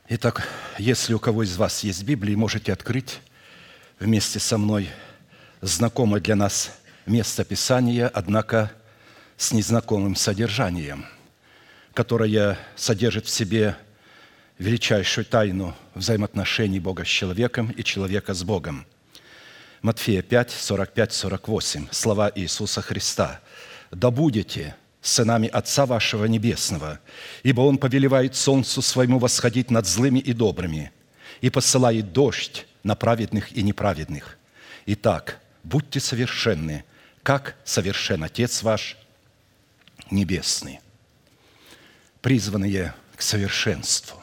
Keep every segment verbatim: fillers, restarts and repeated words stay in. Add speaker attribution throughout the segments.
Speaker 1: Итак, если у кого из вас есть Библия, можете открыть вместе со мной знакомое для нас место Писания, однако с незнакомым содержанием, которое содержит в себе величайшую тайну взаимоотношений Бога с человеком и человека с Богом. Матфея пять, сорок пять, сорок восемь. Слова Иисуса Христа. «Да будете сынами Отца вашего Небесного, ибо Он повелевает солнцу своему восходить над злыми и добрыми, и посылает дождь на праведных и неправедных. Итак, будьте совершенны, как совершен Отец ваш Небесный». Призванные к совершенству.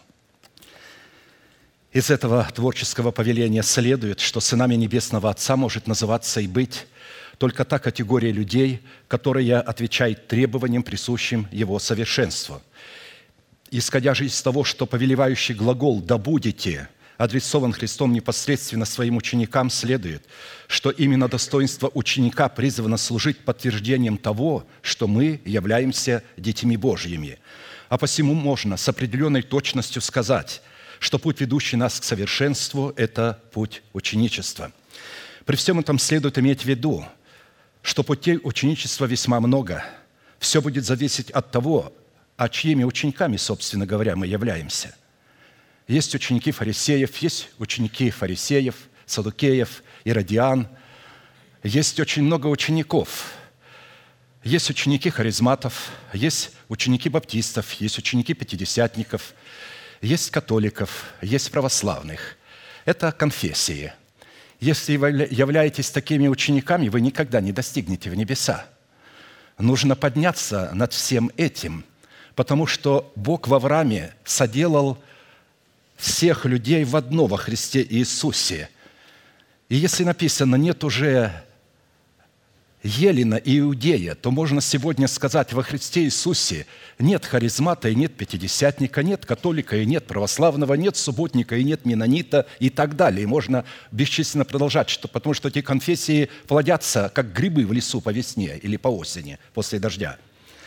Speaker 1: Из этого творческого повеления следует, что сынами Небесного Отца может называться и быть только та категория людей, которая отвечает требованиям, присущим Его совершенству. Исходя же из того, что повелевающий глагол «да будете» адресован Христом непосредственно своим ученикам, следует, что именно достоинство ученика призвано служить подтверждением того, что мы являемся детьми Божьими. А посему можно с определенной точностью сказать, что путь, ведущий нас к совершенству, это путь ученичества. При всем этом следует иметь в виду, что путей ученичества весьма много. Все будет зависеть от того, а чьими учениками, собственно говоря, мы являемся. Есть ученики фарисеев, есть ученики фарисеев, саддукеев, иродиан. Есть очень много учеников. Есть ученики харизматов, есть ученики баптистов, есть ученики пятидесятников, есть католиков, есть православных. Это конфессии. Если вы являетесь такими учениками, вы никогда не достигнете в небеса. Нужно подняться над всем этим, потому что Бог в Аврааме соделал всех людей в одно во Христе Иисусе. И если написано «нет уже Елена и Иудея», то можно сегодня сказать, во Христе Иисусе нет харизмата и нет пятидесятника, нет католика и нет православного, нет субботника и нет менонита и так далее. И можно бесчисленно продолжать, что, потому что эти конфессии плодятся, как грибы в лесу по весне или по осени после дождя.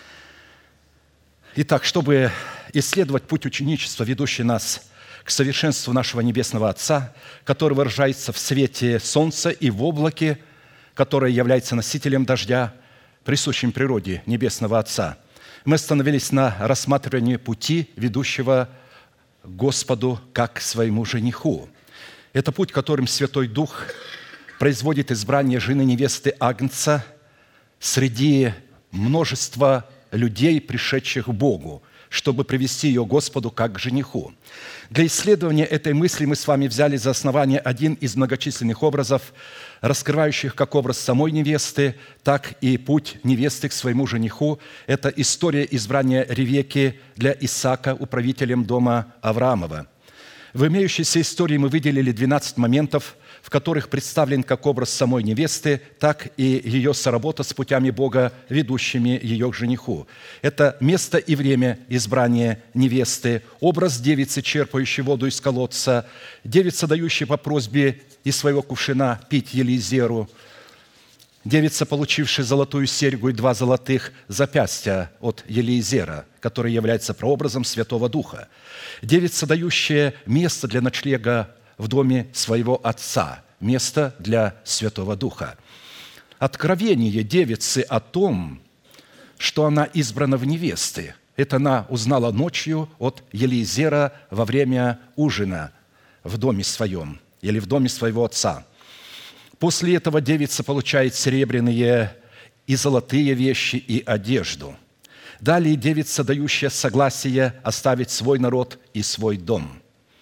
Speaker 1: Итак, чтобы исследовать путь ученичества, ведущий нас к совершенству нашего Небесного Отца, который выражается в свете солнца и в облаке, которое является носителем дождя, присущим природе Небесного Отца, мы остановились на рассматривании пути, ведущего к Господу как к своему жениху. Это путь, которым Святой Дух производит избрание жены невесты Агнца среди множества людей, пришедших к Богу, чтобы привести ее Господу как к жениху. Для исследования этой мысли мы с вами взяли за основание один из многочисленных образов, раскрывающих как образ самой невесты, так и путь невесты к своему жениху. Это история избрания Ревекки для Исаака управителем дома Авраамова. В имеющейся истории мы выделили двенадцать моментов, в которых представлен как образ самой невесты, так и ее соработа с путями Бога, ведущими ее к жениху. Это место и время избрания невесты, образ девицы, черпающей воду из колодца, девица, дающая по просьбе из своего кувшина пить Елизеру, девица, получившая золотую серьгу и два золотых запястья от Елизера, который является прообразом Святого Духа, девица, дающая место для ночлега в доме своего отца, место для Святого Духа. Откровение девицы о том, что она избрана в невесты, это она узнала ночью от Елизера во время ужина в доме своем или в доме своего отца. После этого девица получает серебряные и золотые вещи и одежду. Далее девица, дающая согласие оставить свой народ и свой дом.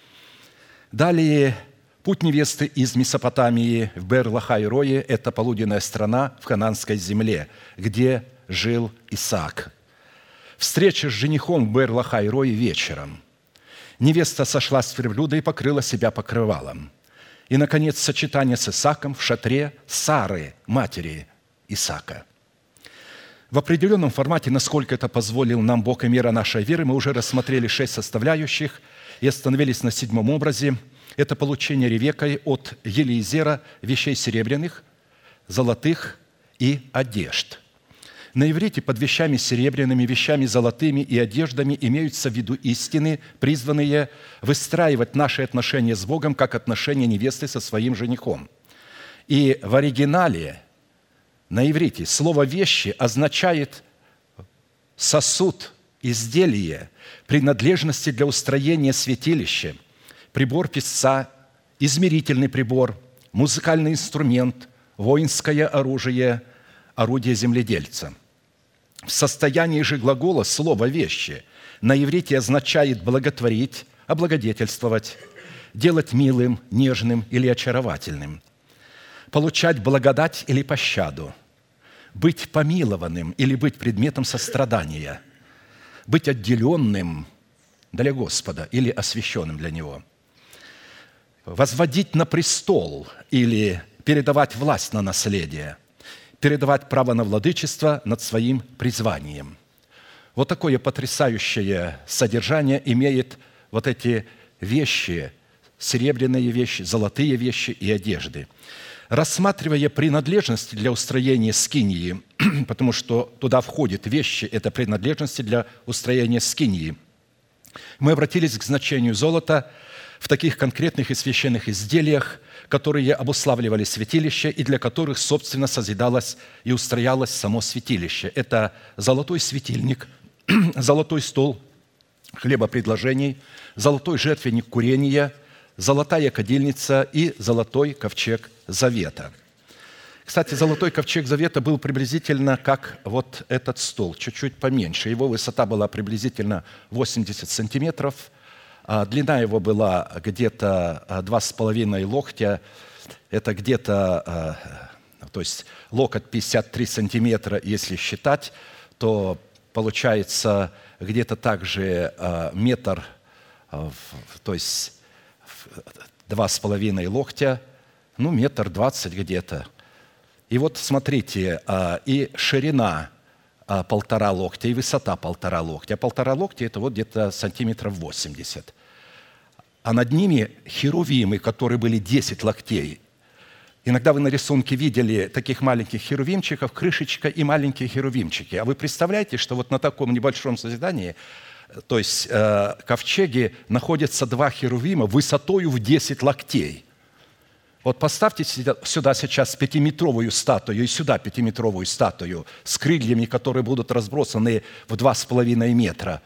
Speaker 1: Далее путь невесты из Месопотамии в Беэр-лахай-рое – это полуденная страна в Ханаанской земле, где жил Исаак. Встреча с женихом в Беэр-лахай-рое вечером. Невеста сошла с верблюда и покрыла себя покрывалом. И, наконец, сочетание с Исааком в шатре Сары, матери Исаака. В определенном формате, насколько это позволил нам Бог и мера нашей веры, мы уже рассмотрели шесть составляющих и остановились на седьмом образе. Это получение Ревеккой от Елизера вещей серебряных, золотых и одежд. На иврите под вещами серебряными, вещами золотыми и одеждами имеются в виду истины, призванные выстраивать наши отношения с Богом, как отношения невесты со своим женихом. И в оригинале, на иврите, слово «вещи» означает сосуд, изделие, принадлежности для устроения святилища, прибор писца, измерительный прибор, музыкальный инструмент, воинское оружие, орудие земледельца. В состоянии же глагола слово «вещи» на иврите означает благотворить, облагодетельствовать, делать милым, нежным или очаровательным, получать благодать или пощаду, быть помилованным или быть предметом сострадания, быть отделенным для Господа или освященным для Него, возводить на престол или передавать власть на наследие, передавать право на владычество над своим призванием. Вот такое потрясающее содержание имеет вот эти вещи, серебряные вещи, золотые вещи и одежды. Рассматривая принадлежности для устроения скинии, потому что туда входят вещи, это принадлежности для устроения скинии, мы обратились к значению золота в таких конкретных и священных изделиях, которые обуславливали святилище и для которых, собственно, созидалось и устроялось само святилище. Это золотой светильник, золотой стол хлебопредложений, золотой жертвенник курения, золотая кадильница и золотой ковчег завета. Кстати, золотой ковчег завета был приблизительно как вот этот стол, чуть-чуть поменьше. Его высота была приблизительно восемьдесят сантиметров, а длина его была где-то два с половиной локтя, это где-то, то есть локоть пятьдесят три сантиметра, если считать, то получается где-то также метр, то есть два с половиной локтя, ну, метр двадцать где-то. И вот смотрите, и ширина полтора локтя, и высота полтора локтя. Полтора локтя – это вот где-то сантиметров восемьдесят. А над ними херувимы, которые были десять локтей. Иногда вы на рисунке видели таких маленьких херувимчиков, крышечка и маленькие херувимчики. А вы представляете, что вот на таком небольшом созидании, то есть э, ковчеге, находятся два херувима высотою в десять локтей. Вот поставьте сюда сейчас пятиметровую статую и сюда пятиметровую статую с крыльями, которые будут разбросаны в два с половиной метра.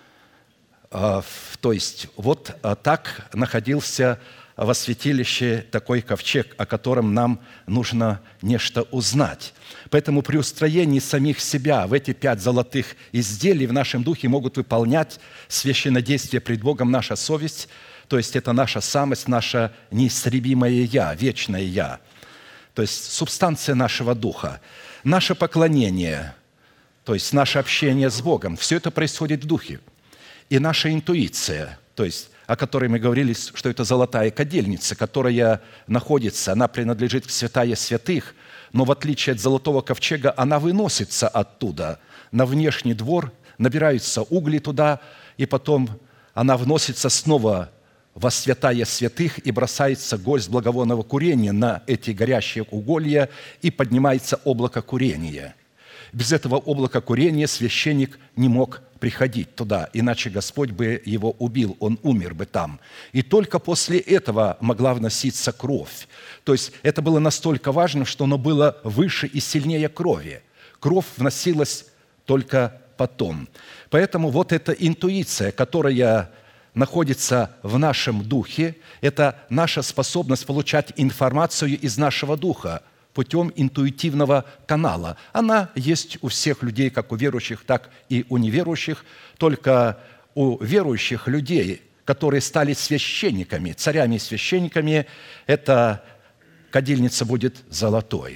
Speaker 1: То есть вот так находился во святилище такой ковчег, о котором нам нужно нечто узнать. Поэтому при устроении самих себя в эти пять золотых изделий в нашем духе могут выполнять священнодействие пред Богом наша совесть, то есть это наша самость, наше неистребимое «Я», вечное «Я», то есть субстанция нашего духа, наше поклонение, то есть наше общение с Богом. Все это происходит в духе. И наша интуиция, то есть о которой мы говорили, что это золотая кадильница, которая находится, она принадлежит к святая святых, но в отличие от золотого ковчега, она выносится оттуда на внешний двор, набираются угли туда, и потом она вносится снова во святая святых и бросается горсть благовонного курения на эти горящие уголья, и поднимается облако курения. Без этого облака курения священник не мог приходить туда, иначе Господь бы его убил, он умер бы там. И только после этого могла вноситься кровь. То есть это было настолько важно, что оно было выше и сильнее крови. Кровь вносилась только потом. Поэтому вот эта интуиция, которая находится в нашем духе, это наша способность получать информацию из нашего духа путем интуитивного канала. Она есть у всех людей, как у верующих, так и у неверующих. Только у верующих людей, которые стали священниками, царями и священниками, эта кадильница будет золотой,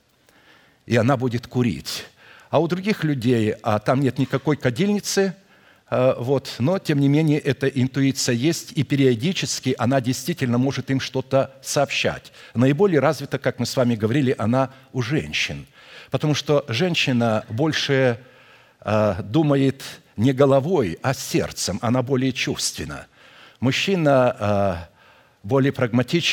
Speaker 1: и она будет курить. А у других людей, а там нет никакой кадильницы, вот, но, тем не менее, эта интуиция есть, и периодически она действительно может им что-то сообщать. Наиболее развита, как мы с вами говорили, она у женщин, потому что женщина больше э, думает не головой, а сердцем, она более чувственна. Мужчина э, более прагматичен,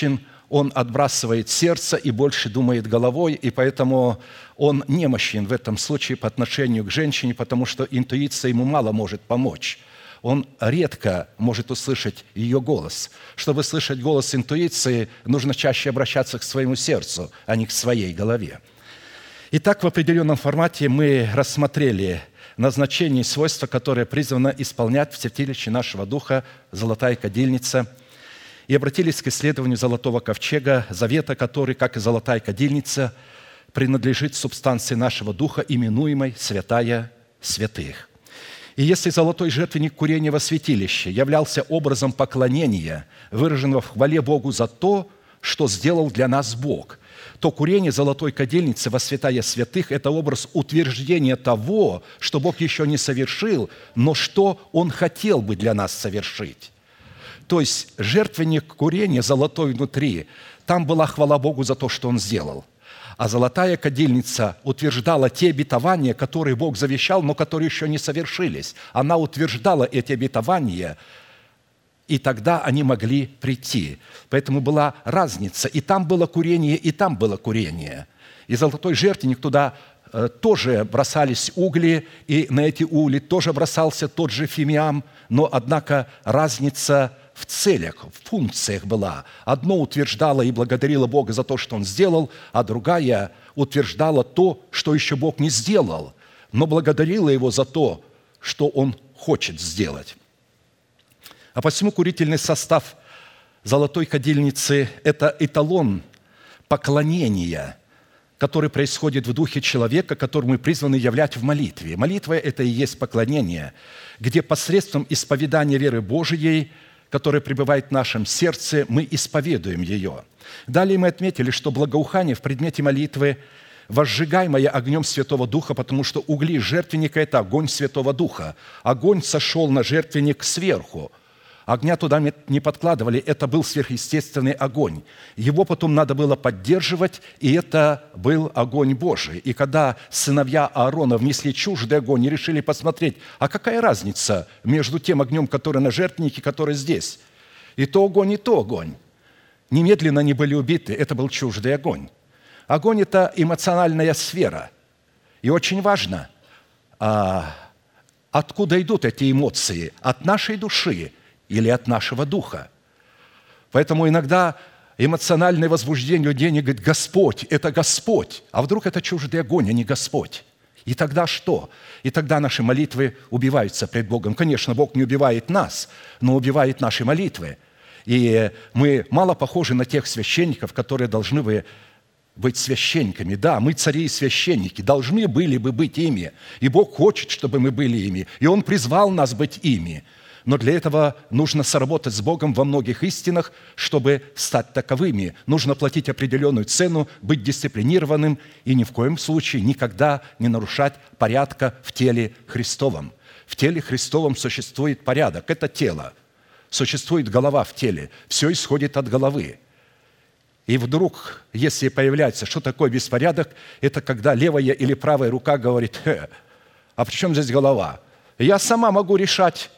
Speaker 1: он отбрасывает сердце и больше думает головой, и поэтому он немощен в этом случае по отношению к женщине, потому что интуиция ему мало может помочь. Он редко может услышать ее голос. Чтобы слышать голос интуиции, нужно чаще обращаться к своему сердцу, а не к своей голове. Итак, в определенном формате мы рассмотрели назначение и свойства, которые призвано исполнять в святилище нашего духа золотая кадильница, и обратились к исследованию золотого ковчега, завета, который, как и золотая кадильница, принадлежит субстанции нашего духа, именуемой святая святых. И если золотой жертвенник курения во святилище являлся образом поклонения, выраженного в хвале Богу за то, что сделал для нас Бог, то курение золотой кадильницы во святая святых – это образ утверждения того, что Бог еще не совершил, но что Он хотел бы для нас совершить. То есть жертвенник курения золотой внутри, там была хвала Богу за то, что Он сделал. А золотая кадильница утверждала те обетования, которые Бог завещал, но которые еще не совершились. Она утверждала эти обетования, и тогда они могли прийти. Поэтому была разница. И там было курение, и там было курение. И золотой жертвенник туда э, тоже бросались угли, и на эти угли тоже бросался тот же фимиам, но, однако, разница в целях, в функциях была. Одно утверждало и благодарило Бога за то, что Он сделал, а другая утверждала то, что еще Бог не сделал, но благодарила Его за то, что Он хочет сделать. А посему курительный состав золотой кадильницы – это эталон поклонения, который происходит в духе человека, который мы призваны являть в молитве. Молитва – это и есть поклонение, где посредством исповедания веры Божией, которая пребывает в нашем сердце, мы исповедуем ее. Далее мы отметили, что благоухание в предмете молитвы возжигаемое огнем Святого Духа, потому что угли жертвенника – это огонь Святого Духа. Огонь сошел на жертвенник сверху. Огня туда не подкладывали, это был сверхъестественный огонь. Его потом надо было поддерживать, и это был огонь Божий. И когда сыновья Аарона внесли чуждый огонь и решили посмотреть, а какая разница между тем огнем, который на жертвеннике, который здесь? И то огонь, и то огонь. Немедленно они были убиты, это был чуждый огонь. Огонь – это эмоциональная сфера. И очень важно, откуда идут эти эмоции? От нашей души или от нашего духа. Поэтому иногда эмоциональное возбуждение людей, они говорят: Господь, это Господь. А вдруг это чуждый огонь, а не Господь? И тогда что? И тогда наши молитвы убиваются пред Богом. Конечно, Бог не убивает нас, но убивает наши молитвы. И мы мало похожи на тех священников, которые должны бы быть священниками. Да, мы цари и священники, должны были бы быть ими. И Бог хочет, чтобы мы были ими. И Он призвал нас быть ими. Но для этого нужно соработать с Богом во многих истинах, чтобы стать таковыми. Нужно платить определенную цену, быть дисциплинированным и ни в коем случае никогда не нарушать порядка в теле Христовом. В теле Христовом существует порядок. Это тело. Существует голова в теле. Все исходит от головы. И вдруг, если появляется, что такое беспорядок, это когда левая или правая рука говорит: «Хе, а при чем здесь голова? Я сама могу решать».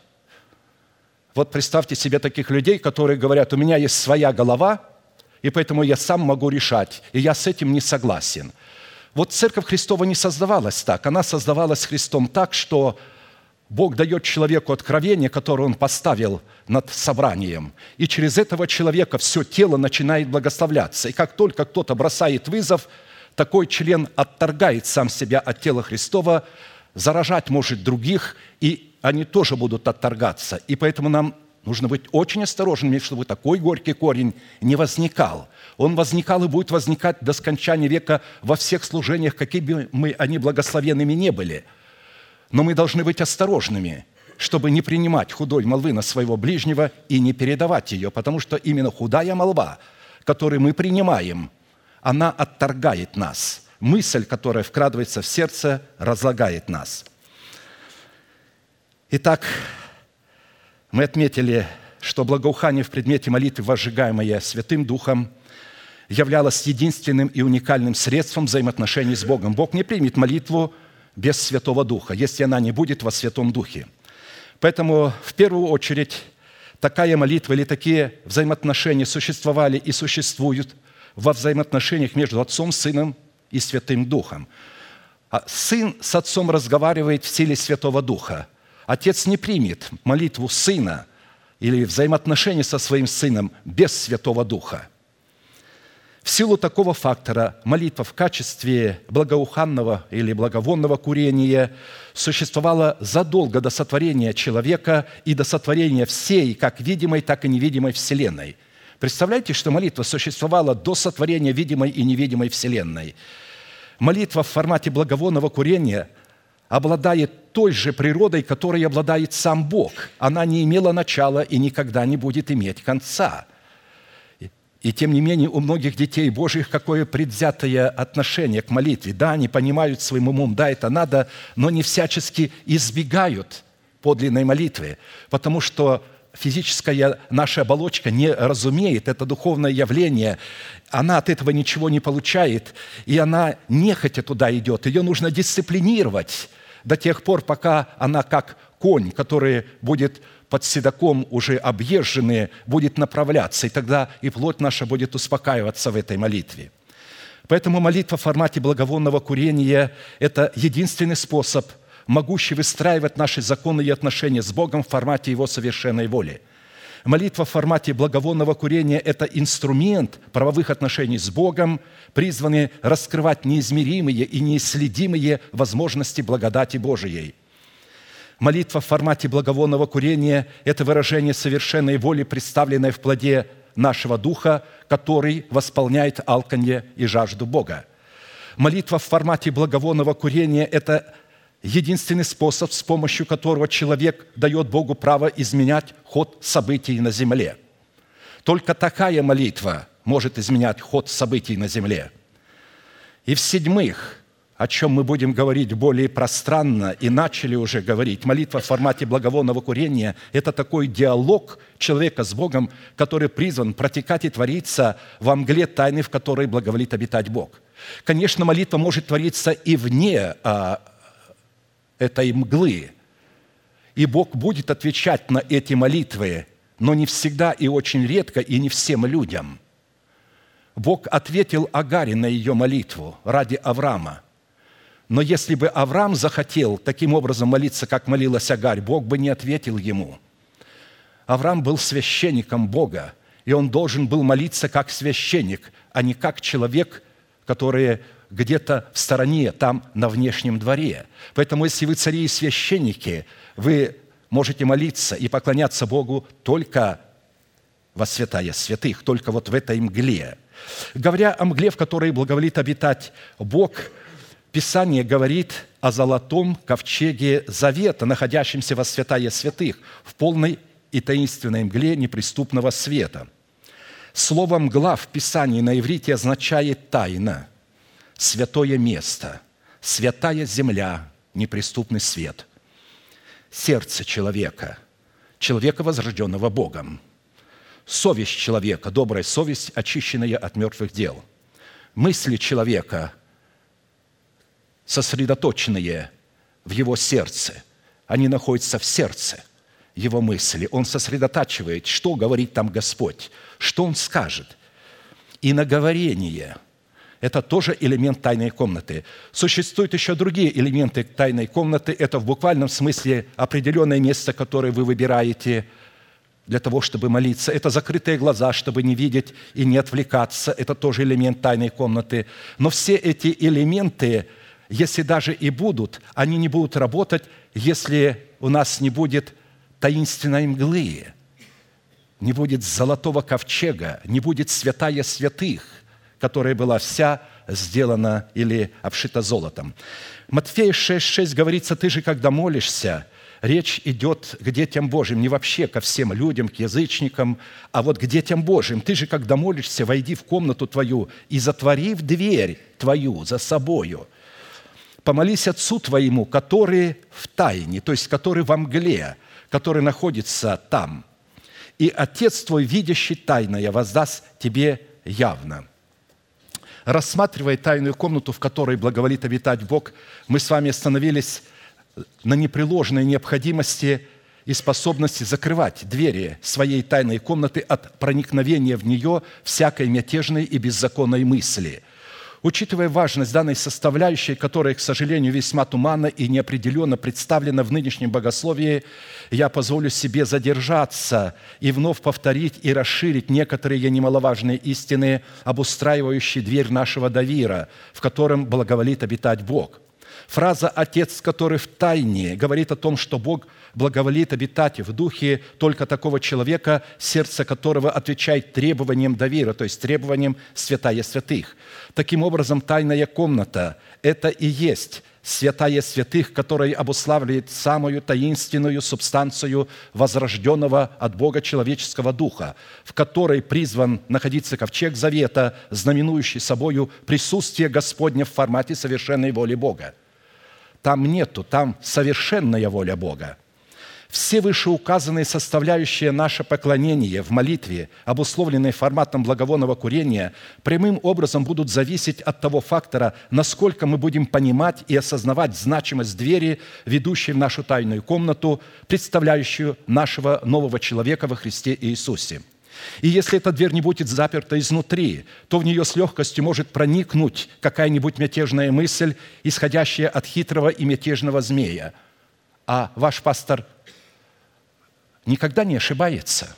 Speaker 1: Вот представьте себе таких людей, которые говорят: у меня есть своя голова, и поэтому я сам могу решать, и я с этим не согласен. Вот Церковь Христова не создавалась так. Она создавалась Христом так, что Бог дает человеку откровение, которое Он поставил над собранием, и через этого человека все тело начинает благословляться. И как только кто-то бросает вызов, такой член отторгает сам себя от тела Христова, заражать может других, и они тоже будут отторгаться. И поэтому нам нужно быть очень осторожными, чтобы такой горький корень не возникал. Он возникал и будет возникать до скончания века во всех служениях, какими бы мы они благословенными не были. Но мы должны быть осторожными, чтобы не принимать худой молвы на своего ближнего и не передавать ее, потому что именно худая молва, которую мы принимаем, она отторгает нас. Мысль, которая вкрадывается в сердце, разлагает нас. Итак, мы отметили, что благоухание в предмете молитвы, возжигаемое Святым Духом, являлось единственным и уникальным средством взаимоотношений с Богом. Бог не примет молитву без Святого Духа, если она не будет во Святом Духе. Поэтому, в первую очередь, такая молитва или такие взаимоотношения существовали и существуют во взаимоотношениях между Отцом, Сыном и Святым Духом. А Сын с Отцом разговаривает в силе Святого Духа. Отец не примет молитву Сына или взаимоотношения со своим Сыном без Святого Духа. В силу такого фактора молитва в качестве благоуханного или благовонного курения существовала задолго до сотворения человека и до сотворения всей, как видимой, так и невидимой Вселенной. Представляете, что молитва существовала до сотворения видимой и невидимой Вселенной. Молитва в формате благовонного курения обладает той же природой, которой обладает сам Бог. Она не имела начала и никогда не будет иметь конца. И тем не менее у многих детей Божьих какое предвзятое отношение к молитве. Да, они понимают своим умом, да, это надо, но не всячески избегают подлинной молитвы, потому что физическая наша оболочка не разумеет это духовное явление, она от этого ничего не получает, и она нехотя туда идет. Ее нужно дисциплинировать до тех пор, пока она как конь, который будет под седаком уже объезженный, будет направляться, и тогда и плоть наша будет успокаиваться в этой молитве. Поэтому молитва в формате благовонного курения – это единственный способ, могущий выстраивать наши законы и отношения с Богом в формате Его совершенной воли. Молитва в формате благовонного курения – это инструмент правовых отношений с Богом, призванный раскрывать неизмеримые и неисследимые возможности благодати Божией. Молитва в формате благовонного курения – это выражение совершенной воли, представленной в плоде нашего духа, который восполняет алканье и жажду Бога. Молитва в формате благовонного курения – это единственный способ, с помощью которого человек дает Богу право изменять ход событий на земле. Только такая молитва может изменять ход событий на земле. И в-седьмых, о чем мы будем говорить более пространно и начали уже говорить, молитва в формате благовонного курения – это такой диалог человека с Богом, который призван протекать и твориться во мгле тайны, в которой благоволит обитать Бог. Конечно, молитва может твориться и вне а, этой мглы, и Бог будет отвечать на эти молитвы, но не всегда и очень редко, и не всем людям. Бог ответил Агаре на ее молитву ради Авраама. Но если бы Авраам захотел таким образом молиться, как молилась Агарь, Бог бы не ответил ему. Авраам был священником Бога, и он должен был молиться как священник, а не как человек, который где-то в стороне, там, на внешнем дворе. Поэтому, если вы цари и священники, вы можете молиться и поклоняться Богу только во святая святых, только вот в этой мгле. Говоря о мгле, в которой благоволит обитать Бог, Писание говорит о золотом ковчеге завета, находящемся во святая святых, в полной и таинственной мгле неприступного света. Слово «мгла» в Писании на иврите означает «тайна», «святое место», «святая земля», «неприступный свет». Сердце человека, человека, возрожденного Богом. Совесть человека, добрая совесть, очищенная от мертвых дел. Мысли человека, сосредоточенные в его сердце. Они находятся в сердце его мысли. Он сосредотачивает, что говорит там Господь, что Он скажет. И наговорение – это тоже элемент тайной комнаты. Существуют еще другие элементы тайной комнаты. Это в буквальном смысле определенное место, которое вы выбираете для того, чтобы молиться. Это закрытые глаза, чтобы не видеть и не отвлекаться. Это тоже элемент тайной комнаты. Но все эти элементы, если даже и будут, они не будут работать, если у нас не будет таинственной мглы, не будет золотого ковчега, не будет святая святых, которая была вся сделана или обшита золотом. Матфея шесть шесть говорится: «Ты же, когда молишься, речь идет к детям Божьим, не вообще ко всем людям, к язычникам, а вот к детям Божьим. Ты же, когда молишься, войди в комнату твою и затвори в дверь твою за собою. Помолись Отцу твоему, который в тайне, то есть который во мгле, который находится там. И Отец твой, видящий тайное, воздаст тебе явно». Рассматривая тайную комнату, в которой благоволит обитать Бог, мы с вами остановились на непреложной необходимости и способности закрывать двери своей тайной комнаты от проникновения в нее всякой мятежной и беззаконной мысли. Учитывая важность данной составляющей, которая, к сожалению, весьма туманно и неопределенно представлена в нынешнем богословии, я позволю себе задержаться и вновь повторить и расширить некоторые немаловажные истины, обустраивающие дверь нашего довира, в котором благоволит обитать Бог. Фраза «Отец, который в тайне» говорит о том, что Бог благоволит обитать в духе только такого человека, сердце которого отвечает требованиям довира, то есть требованиям святая святых. Таким образом, тайная комната – это и есть святая святых, которая обуславливает самую таинственную субстанцию возрожденного от Бога человеческого духа, в которой призван находиться ковчег завета, знаменующий собою присутствие Господня в формате совершенной воли Бога. Там нету, там совершенная воля Бога. Все вышеуказанные составляющие наше поклонение в молитве, обусловленные форматом благовонного курения, прямым образом будут зависеть от того фактора, насколько мы будем понимать и осознавать значимость двери, ведущей в нашу тайную комнату, представляющую нашего нового человека во Христе Иисусе. И если эта дверь не будет заперта изнутри, то в нее с легкостью может проникнуть какая-нибудь мятежная мысль, исходящая от хитрого и мятежного змея. А ваш пастор никогда не ошибается.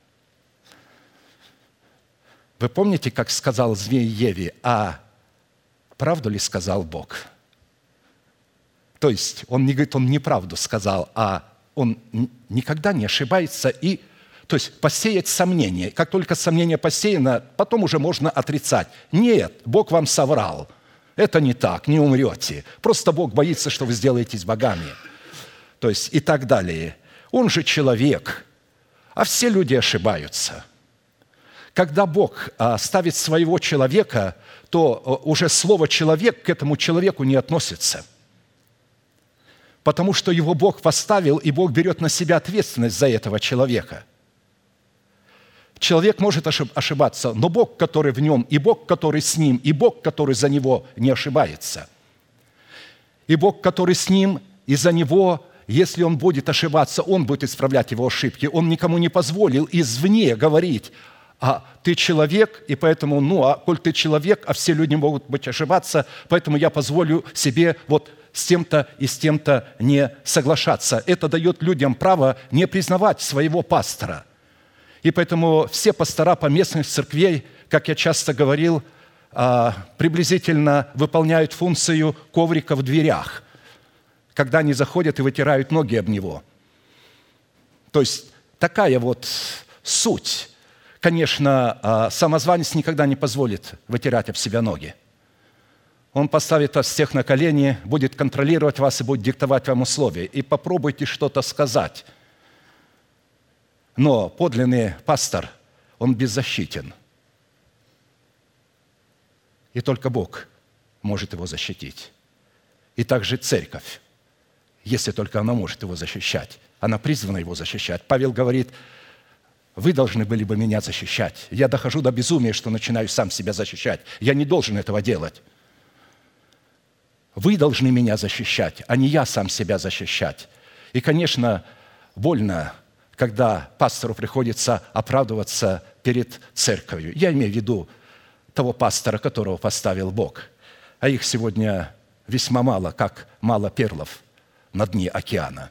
Speaker 1: Вы помните, как сказал змей Еве, а правду ли сказал Бог? То есть он не говорит, он неправду сказал, а он никогда не ошибается и То есть посеять сомнение. Как только сомнение посеяно, потом уже можно отрицать. Нет, Бог вам соврал. Это не так, не умрете. Просто Бог боится, что вы сделаетесь богами. То есть и так далее. Он же человек, а все люди ошибаются. Когда Бог ставит своего человека, то уже слово «человек» к этому человеку не относится. Потому что его Бог поставил, и Бог берет на себя ответственность за этого человека. Человек может ошибаться, но Бог, который в нем, и Бог, который с ним, и Бог, который за него, не ошибается. И Бог, который с ним, и за него, если он будет ошибаться, он будет исправлять его ошибки. Он никому не позволил извне говорить, а ты человек, и поэтому, ну, а коль ты человек, а все люди могут быть ошибаться, поэтому я позволю себе вот с тем-то и с тем-то не соглашаться. Это дает людям право не признавать своего пастора. И поэтому все пастора поместных церквей, как я часто говорил, приблизительно выполняют функцию коврика в дверях, когда они заходят и вытирают ноги об него. То есть такая вот суть. Конечно, самозванец никогда не позволит вытирать об себя ноги. Он поставит вас всех на колени, будет контролировать вас и будет диктовать вам условия. И попробуйте что-то сказать. Но подлинный пастор, он беззащитен. И только Бог может его защитить. И также церковь, если только она может его защищать. Она призвана его защищать. Павел говорит, вы должны были бы меня защищать. Я дохожу до безумия, что начинаю сам себя защищать. Я не должен этого делать. Вы должны меня защищать, а не я сам себя защищать. И, конечно, больно, когда пастору приходится оправдываться перед церковью. Я имею в виду того пастора, которого поставил Бог. А их сегодня весьма мало, как мало перлов на дне океана.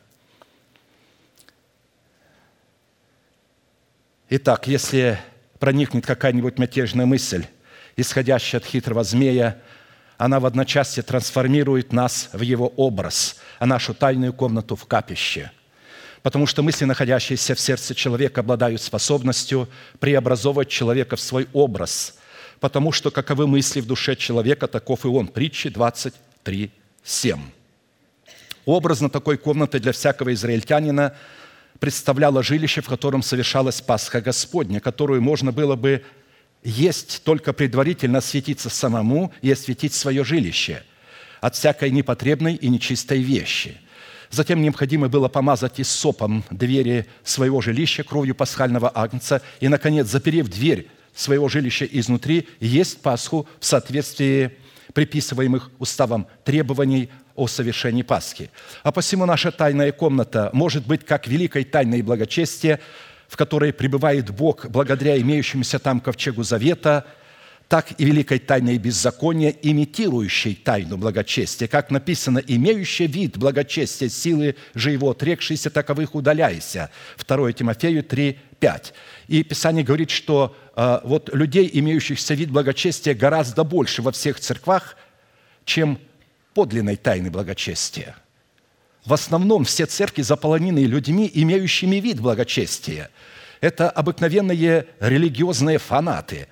Speaker 1: Итак, если проникнет какая-нибудь мятежная мысль, исходящая от хитрого змея, она в одночасье трансформирует нас в его образ, а нашу тайную комнату в капище. Потому что мысли, находящиеся в сердце человека, обладают способностью преобразовывать человека в свой образ. Потому что каковы мысли в душе человека, таков и он. Притчи двадцать три семь. Образно такой комнаты для всякого израильтянина представляло жилище, в котором совершалась Пасха Господня, которую можно было бы есть, только предварительно осветиться самому и осветить свое жилище от всякой непотребной и нечистой вещи. Затем необходимо было помазать иссопом двери своего жилища кровью пасхального агнца и, наконец, заперев дверь своего жилища изнутри, есть Пасху в соответствии приписываемых уставом требований о совершении Пасхи. А посему наша тайная комната может быть как великой тайной благочестия, в которой пребывает Бог благодаря имеющемуся там ковчегу завета, так и великой тайной беззакония, имитирующей тайну благочестия. Как написано, имеющий вид благочестия, силы же его отрекшиеся, таковых удаляйся. второе Тимофею три, пять. И Писание говорит, что э, вот людей, имеющихся вид благочестия, гораздо больше во всех церквах, чем подлинной тайны благочестия. В основном все церкви заполонены людьми, имеющими вид благочестия. Это обыкновенные религиозные фанаты.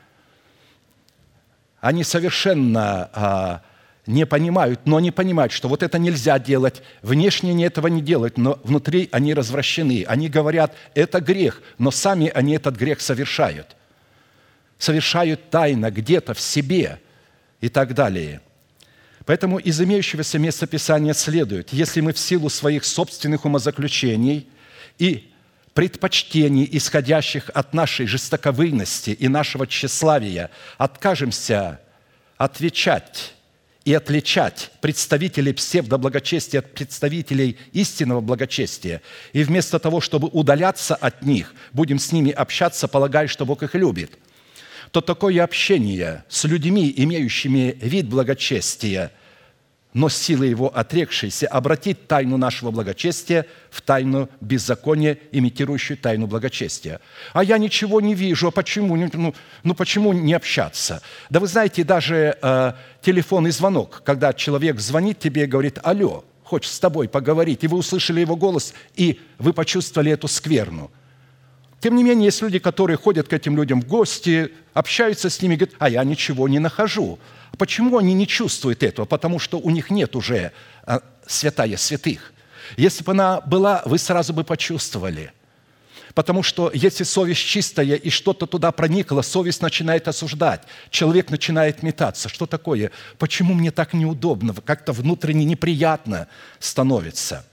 Speaker 1: Они совершенно а, не понимают, но они понимают, что вот это нельзя делать, внешне они этого не делают, но внутри они развращены. Они говорят, это грех, но сами они этот грех совершают. Совершают тайно, где-то в себе и так далее. Поэтому из имеющегося местописания следует, если мы в силу своих собственных умозаключений и предпочтений, исходящих от нашей жестоковыйности и нашего тщеславия, откажемся отвечать и отличать представителей псевдоблагочестия от представителей истинного благочестия, и вместо того, чтобы удаляться от них, будем с ними общаться, полагая, что Бог их любит, то такое общение с людьми, имеющими вид благочестия, но силой его отрекшейся, обратит тайну нашего благочестия в тайну беззакония, имитирующую тайну благочестия. А я ничего не вижу, а почему? Ну, ну почему не общаться? Да вы знаете, даже э, телефонный звонок, когда человек звонит тебе и говорит: «Алло, хочет с тобой поговорить», и вы услышали его голос, и вы почувствовали эту скверну. Тем не менее, есть люди, которые ходят к этим людям в гости, общаются с ними, говорят: «А я ничего не нахожу». Почему они не чувствуют этого? Потому что у них нет уже святая святых. Если бы она была, вы сразу бы почувствовали. Потому что если совесть чистая и что-то туда проникло, совесть начинает осуждать. Человек начинает метаться. Что такое? Почему мне так неудобно? Как-то внутренне неприятно становится.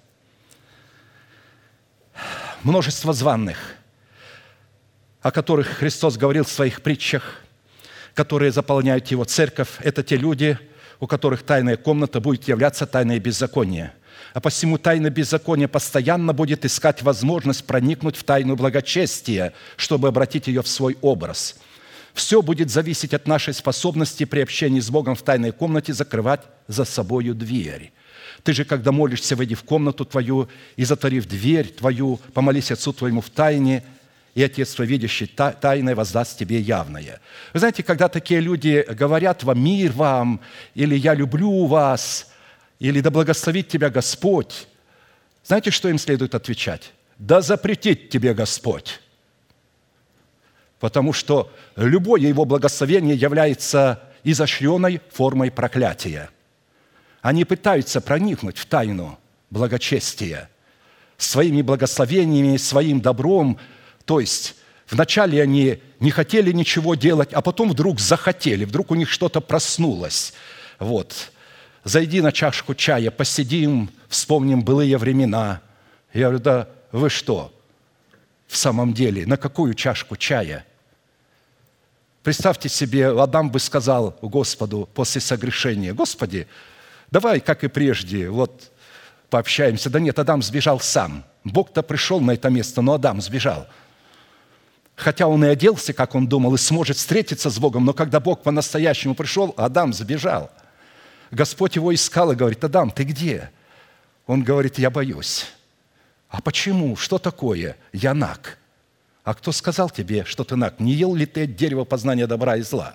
Speaker 1: Множество званых, о которых Христос говорил в своих притчах, которые заполняют Его церковь, это те люди, у которых тайная комната будет являться тайной беззакония. А посему тайна беззакония постоянно будет искать возможность проникнуть в тайну благочестия, чтобы обратить ее в свой образ. Все будет зависеть от нашей способности при общении с Богом в тайной комнате закрывать за собою дверь. Ты же, когда молишься, войди в комнату твою и, затворив дверь твою, помолись Отцу твоему в тайне, и Отец твой, видящий тайное, воздаст тебе явное. Вы знаете, когда такие люди говорят вам: «Мир вам», или «Я люблю вас», или «Да благословит тебя Господь», знаете, что им следует отвечать? «Да запретит тебе Господь». Потому что любое его благословение является изощренной формой проклятия. Они пытаются проникнуть в тайну благочестия своими благословениями, своим добром. То есть вначале они не хотели ничего делать, а потом вдруг захотели, вдруг у них что-то проснулось. Вот. Зайди на чашку чая, посидим, вспомним былые времена. Я говорю: да вы что? В самом деле, на какую чашку чая? Представьте себе, Адам бы сказал Господу после согрешения: «Господи, давай, как и прежде, вот пообщаемся». Да нет, Адам сбежал сам. Бог-то пришел на это место, но Адам сбежал. Хотя он и оделся, как он думал, и сможет встретиться с Богом, но когда Бог по-настоящему пришел, Адам сбежал. Господь его искал и говорит: «Адам, ты где?» Он говорит: «Я боюсь». «А почему? Что такое?» «Я наг». «А кто сказал тебе, что ты наг? Не ел ли ты от дерева познания добра и зла?»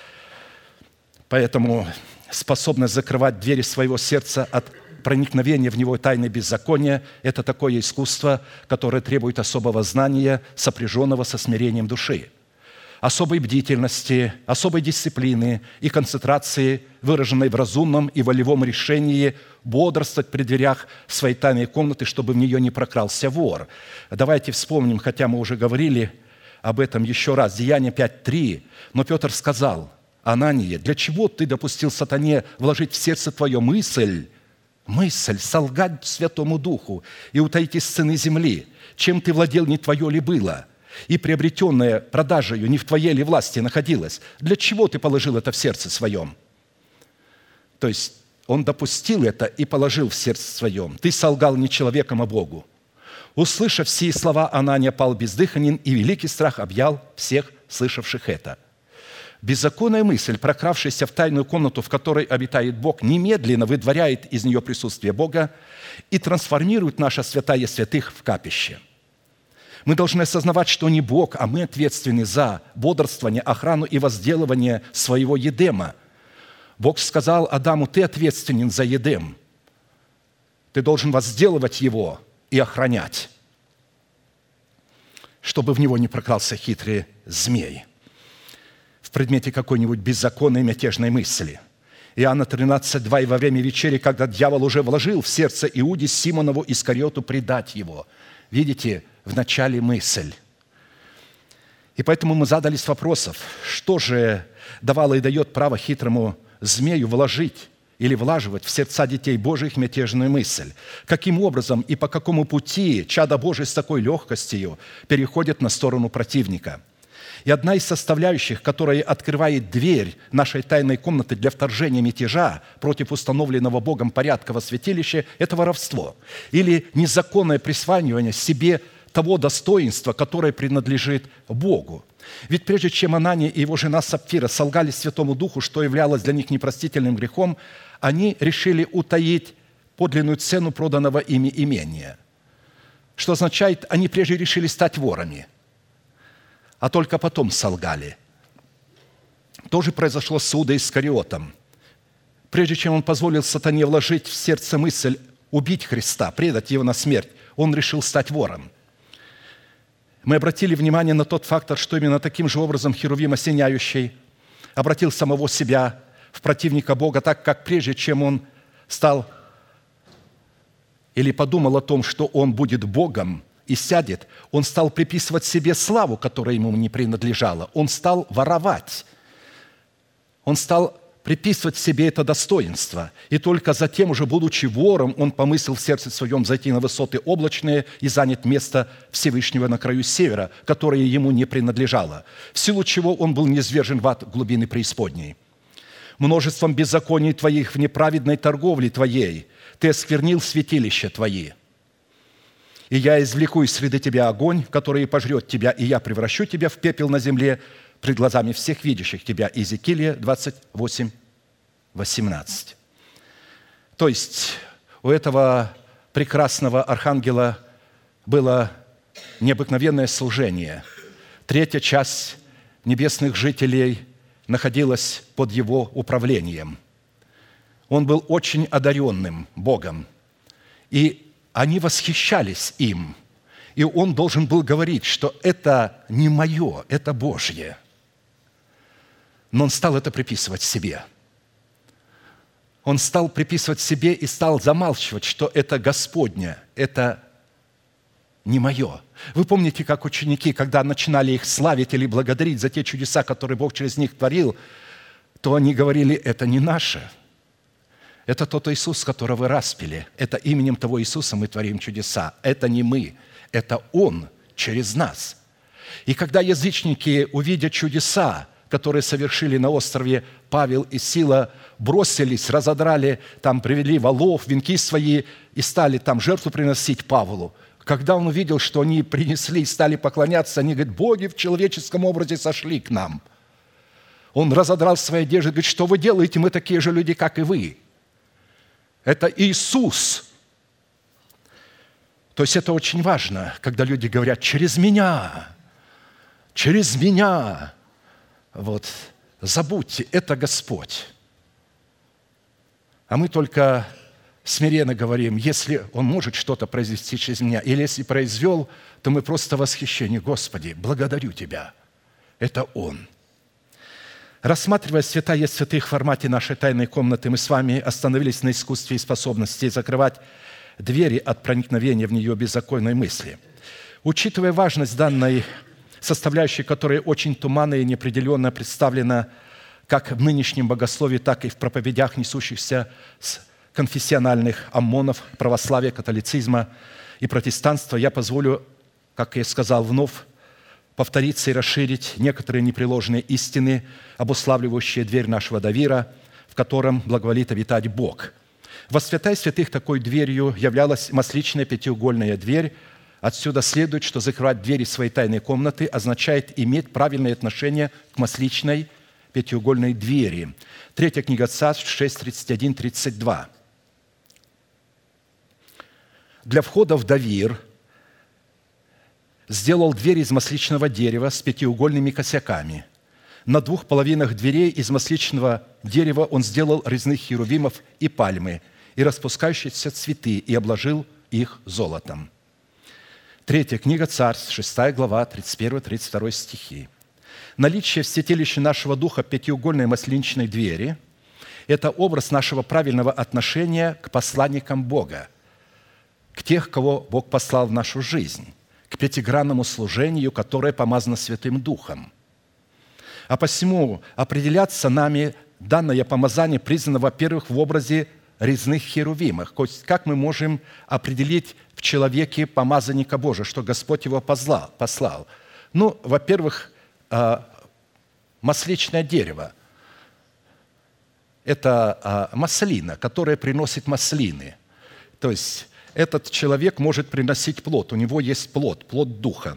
Speaker 1: Поэтому способность закрывать двери своего сердца от проникновение в него тайны беззакония – это такое искусство, которое требует особого знания, сопряженного со смирением души, особой бдительности, особой дисциплины и концентрации, выраженной в разумном и волевом решении бодрствовать при дверях своей тайной комнаты, чтобы в нее не прокрался вор. Давайте вспомним, хотя мы уже говорили об этом еще раз, Деяния пять три. Но Петр сказал: «Анания, для чего ты допустил сатане вложить в сердце твое мысль, мысль солгать Святому Духу и утаить из сыны земли? Чем ты владел, не твое ли было? И приобретенное продажею не в твоей ли власти находилось? Для чего ты положил это в сердце своем?» То есть он допустил это и положил в сердце своем. Ты солгал не человеком, а Богу. Услышав сии слова, Анания пал бездыханен, и великий страх объял всех слышавших это. Беззаконная мысль, прокравшаяся в тайную комнату, в которой обитает Бог, немедленно выдворяет из нее присутствие Бога и трансформирует наше святая святых в капище. Мы должны осознавать, что не Бог, а мы ответственны за бодрствование, охрану и возделывание своего Едема. Бог сказал Адаму: ты ответственен за Едем. Ты должен возделывать его и охранять, чтобы в него не прокрался хитрый змей в предмете какой-нибудь беззаконной мятежной мысли. Иоанна тринадцать, два. «И во время вечери, когда дьявол уже вложил в сердце Иуде Симонову Искариоту предать его». Видите, в начале мысль. И поэтому мы задались вопросом, что же давало и дает право хитрому змею вложить или влаживать в сердца детей Божьих мятежную мысль? Каким образом и по какому пути чадо Божие с такой легкостью переходит на сторону противника? И одна из составляющих, которая открывает дверь нашей тайной комнаты для вторжения мятежа против установленного Богом порядка во святилище, это воровство или незаконное присваивание себе того достоинства, которое принадлежит Богу. Ведь прежде чем Анания и его жена Сапфира солгали Святому Духу, что являлось для них непростительным грехом, они решили утаить подлинную цену проданного ими имения. Что означает, они прежде решили стать ворами, а только потом солгали. То же произошло с Иудой Искариотом. Прежде чем он позволил сатане вложить в сердце мысль убить Христа, предать его на смерть, он решил стать вором. Мы обратили внимание на тот фактор, что именно таким же образом Херувим осеняющий обратил самого себя в противника Бога, так как прежде чем он стал или подумал о том, что он будет Богом и сядет, он стал приписывать себе славу, которая ему не принадлежала. Он стал воровать. Он стал приписывать себе это достоинство. И только затем, уже будучи вором, он помыслил в сердце своем зайти на высоты облачные и занять место Всевышнего на краю севера, которое ему не принадлежало, в силу чего он был низвержен в ад глубины преисподней. Множеством беззаконий твоих в неправедной торговле твоей ты осквернил святилища твои. И я извлеку из среды тебя огонь, который пожрет тебя, и я превращу тебя в пепел на земле пред глазами всех видящих тебя». Иезекииля двадцать восемь, восемнадцать. То есть у этого прекрасного архангела было необыкновенное служение. Третья часть небесных жителей находилась под его управлением. Он был очень одаренным Богом, и они восхищались им. И он должен был говорить, что это не мое, это Божье. Но он стал это приписывать себе. Он стал приписывать себе и стал замалчивать, что это Господне, это не мое. Вы помните, как ученики, когда начинали их славить или благодарить за те чудеса, которые Бог через них творил, то они говорили: это не наше. Это тот Иисус, которого вы распяли. Это именем того Иисуса мы творим чудеса. Это не мы, это Он через нас. И когда язычники, увидя чудеса, которые совершили на острове Павел и Сила, бросились, разодрали, там привели волов, венки свои и стали там жертву приносить Павлу. Когда он увидел, что они принесли и стали поклоняться, они говорят: боги в человеческом образе сошли к нам. Он разодрал свои одежды и говорит: что вы делаете? Мы такие же люди, как и вы. Это Иисус. То есть это очень важно, когда люди говорят: через меня, через меня. Вот, забудьте, это Господь. А мы только смиренно говорим: если Он может что-то произвести через меня, или если произвел, то мы просто в восхищении: Господи, благодарю Тебя. Это Он. Рассматривая святая святых в формате нашей тайной комнаты, мы с вами остановились на искусстве и способности закрывать двери от проникновения в нее беззаконной мысли. Учитывая важность данной составляющей, которая очень туманно и неопределенно представлена как в нынешнем богословии, так и в проповедях, несущихся с конфессиональных омонов, православия, католицизма и протестанства, я позволю, как я сказал, вновь повториться и расширить некоторые непреложные истины, обуславливающие дверь нашего довира в котором благоволит обитать Бог. Во святая святых такой дверью являлась масличная пятиугольная дверь. Отсюда следует, что закрывать двери своей тайной комнаты означает иметь правильное отношение к масличной пятиугольной двери. Третья книга Царств, шесть, тридцать один, тридцать два. Для входа в Давир сделал дверь из масличного дерева с пятиугольными косяками. На двух половинах дверей из масличного дерева он сделал резных херувимов и пальмы, и распускающиеся цветы, и обложил их золотом. Третья книга Царств, шестая глава, тридцать первый тридцать второй стихи. Наличие в святилище нашего духа пятиугольной масличной двери – это образ нашего правильного отношения к посланникам Бога, к тех, кого Бог послал в нашу жизнь, к пятигранному служению, которое помазано Святым Духом. А посему определяться нами данное помазание признано, во-первых, в образе резных херувимов. То есть как мы можем определить в человеке помазанника Божия, что Господь его послал? Ну, во-первых, масличное дерево – это маслина, которая приносит маслины. То есть этот человек может приносить плод, у него есть плод, плод Духа.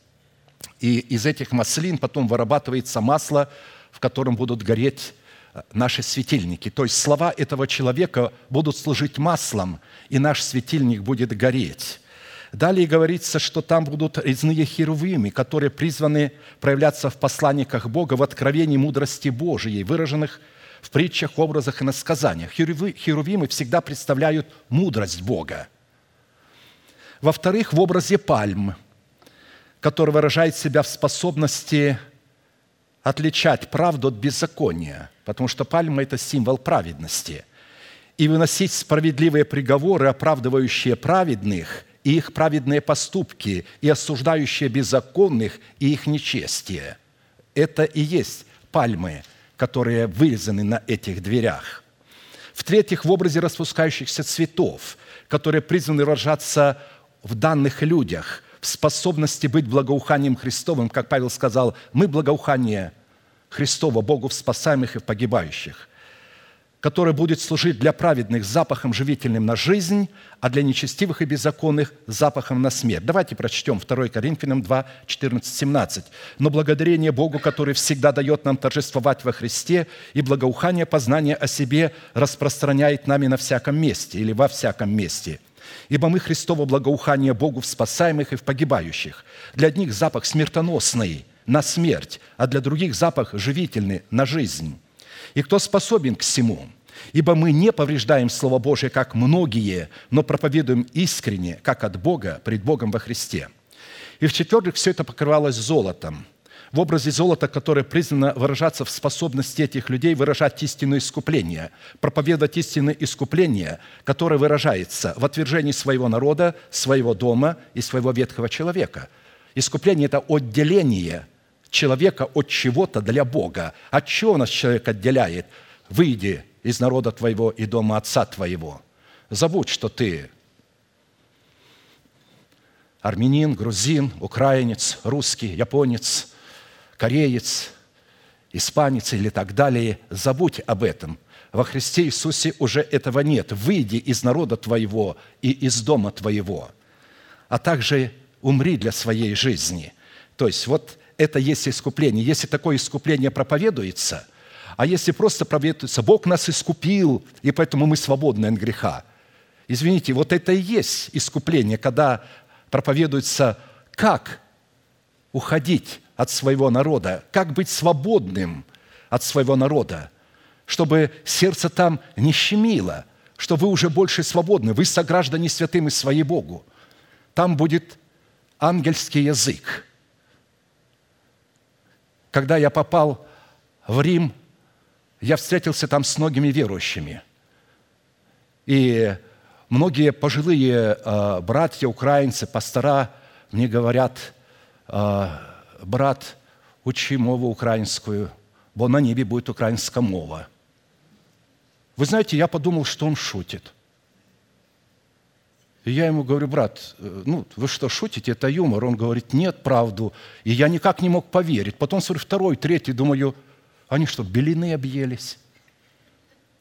Speaker 1: И из этих маслин потом вырабатывается масло, в котором будут гореть наши светильники. То есть слова этого человека будут служить маслом, и наш светильник будет гореть. Далее говорится, что там будут резные херувимы, которые призваны проявляться в посланниках Бога в откровении мудрости Божией, выраженных в притчах, образах и насказаниях. Херувимы всегда представляют мудрость Бога. Во-вторых, в образе пальм, который выражает себя в способности отличать правду от беззакония, потому что пальма – это символ праведности, и выносить справедливые приговоры, оправдывающие праведных и их праведные поступки, и осуждающие беззаконных и их нечестие. Это и есть пальмы, которые вырезаны на этих дверях. В-третьих, в образе распускающихся цветов, которые призваны выражаться в данных людях, в способности быть благоуханием Христовым, как Павел сказал, мы благоухание Христова, Богу в спасаемых и в погибающих, которое будет служить для праведных запахом живительным на жизнь, а для нечестивых и беззаконных запахом на смерть. Давайте прочтем второе Коринфянам два, четырнадцать, семнадцать. «Но благодарение Богу, который всегда дает нам торжествовать во Христе, и благоухание познания о себе распространяет нами на всяком месте» или «во всяком месте». «Ибо мы Христово благоухание Богу в спасаемых и в погибающих. Для одних запах смертоносный на смерть, а для других запах живительный на жизнь. И кто способен к всему? Ибо мы не повреждаем Слово Божие, как многие, но проповедуем искренне, как от Бога, пред Богом во Христе». И в-четвертых, все это покрывалось золотом, в образе золота, которое призвано выражаться в способности этих людей выражать истинное искупление, проповедовать истинное искупление, которое выражается в отвержении своего народа, своего дома и своего ветхого человека. Искупление – это отделение человека от чего-то для Бога. От чего нас человек отделяет? «Выйди из народа твоего и дома отца твоего». Забудь, что ты армянин, грузин, украинец, русский, японец, кореец, испанец или так далее. Забудь об этом. Во Христе Иисусе уже этого нет. «Выйди из народа твоего и из дома твоего», а также умри для своей жизни. То есть вот это есть искупление. Если такое искупление проповедуется, а если просто проповедуется «Бог нас искупил, и поэтому мы свободны от греха», извините, вот это и есть искупление, когда проповедуется, как уходить от своего народа, как быть свободным от своего народа, чтобы сердце там не щемило, что вы уже больше свободны, вы сограждане святым и своей Богу. Там будет ангельский язык. Когда я попал в Рим, я встретился там с многими верующими. И многие пожилые э, братья, украинцы, пастора мне говорят: э, брат, учи мову украинскую, бо на небе будет украинская мова. Вы знаете, я подумал, что он шутит. И я ему говорю: брат, ну вы что, шутите? Это юмор. Он говорит: нет, правду. И я никак не мог поверить. Потом смотрю, второй, третий, думаю, они что, белины объелись?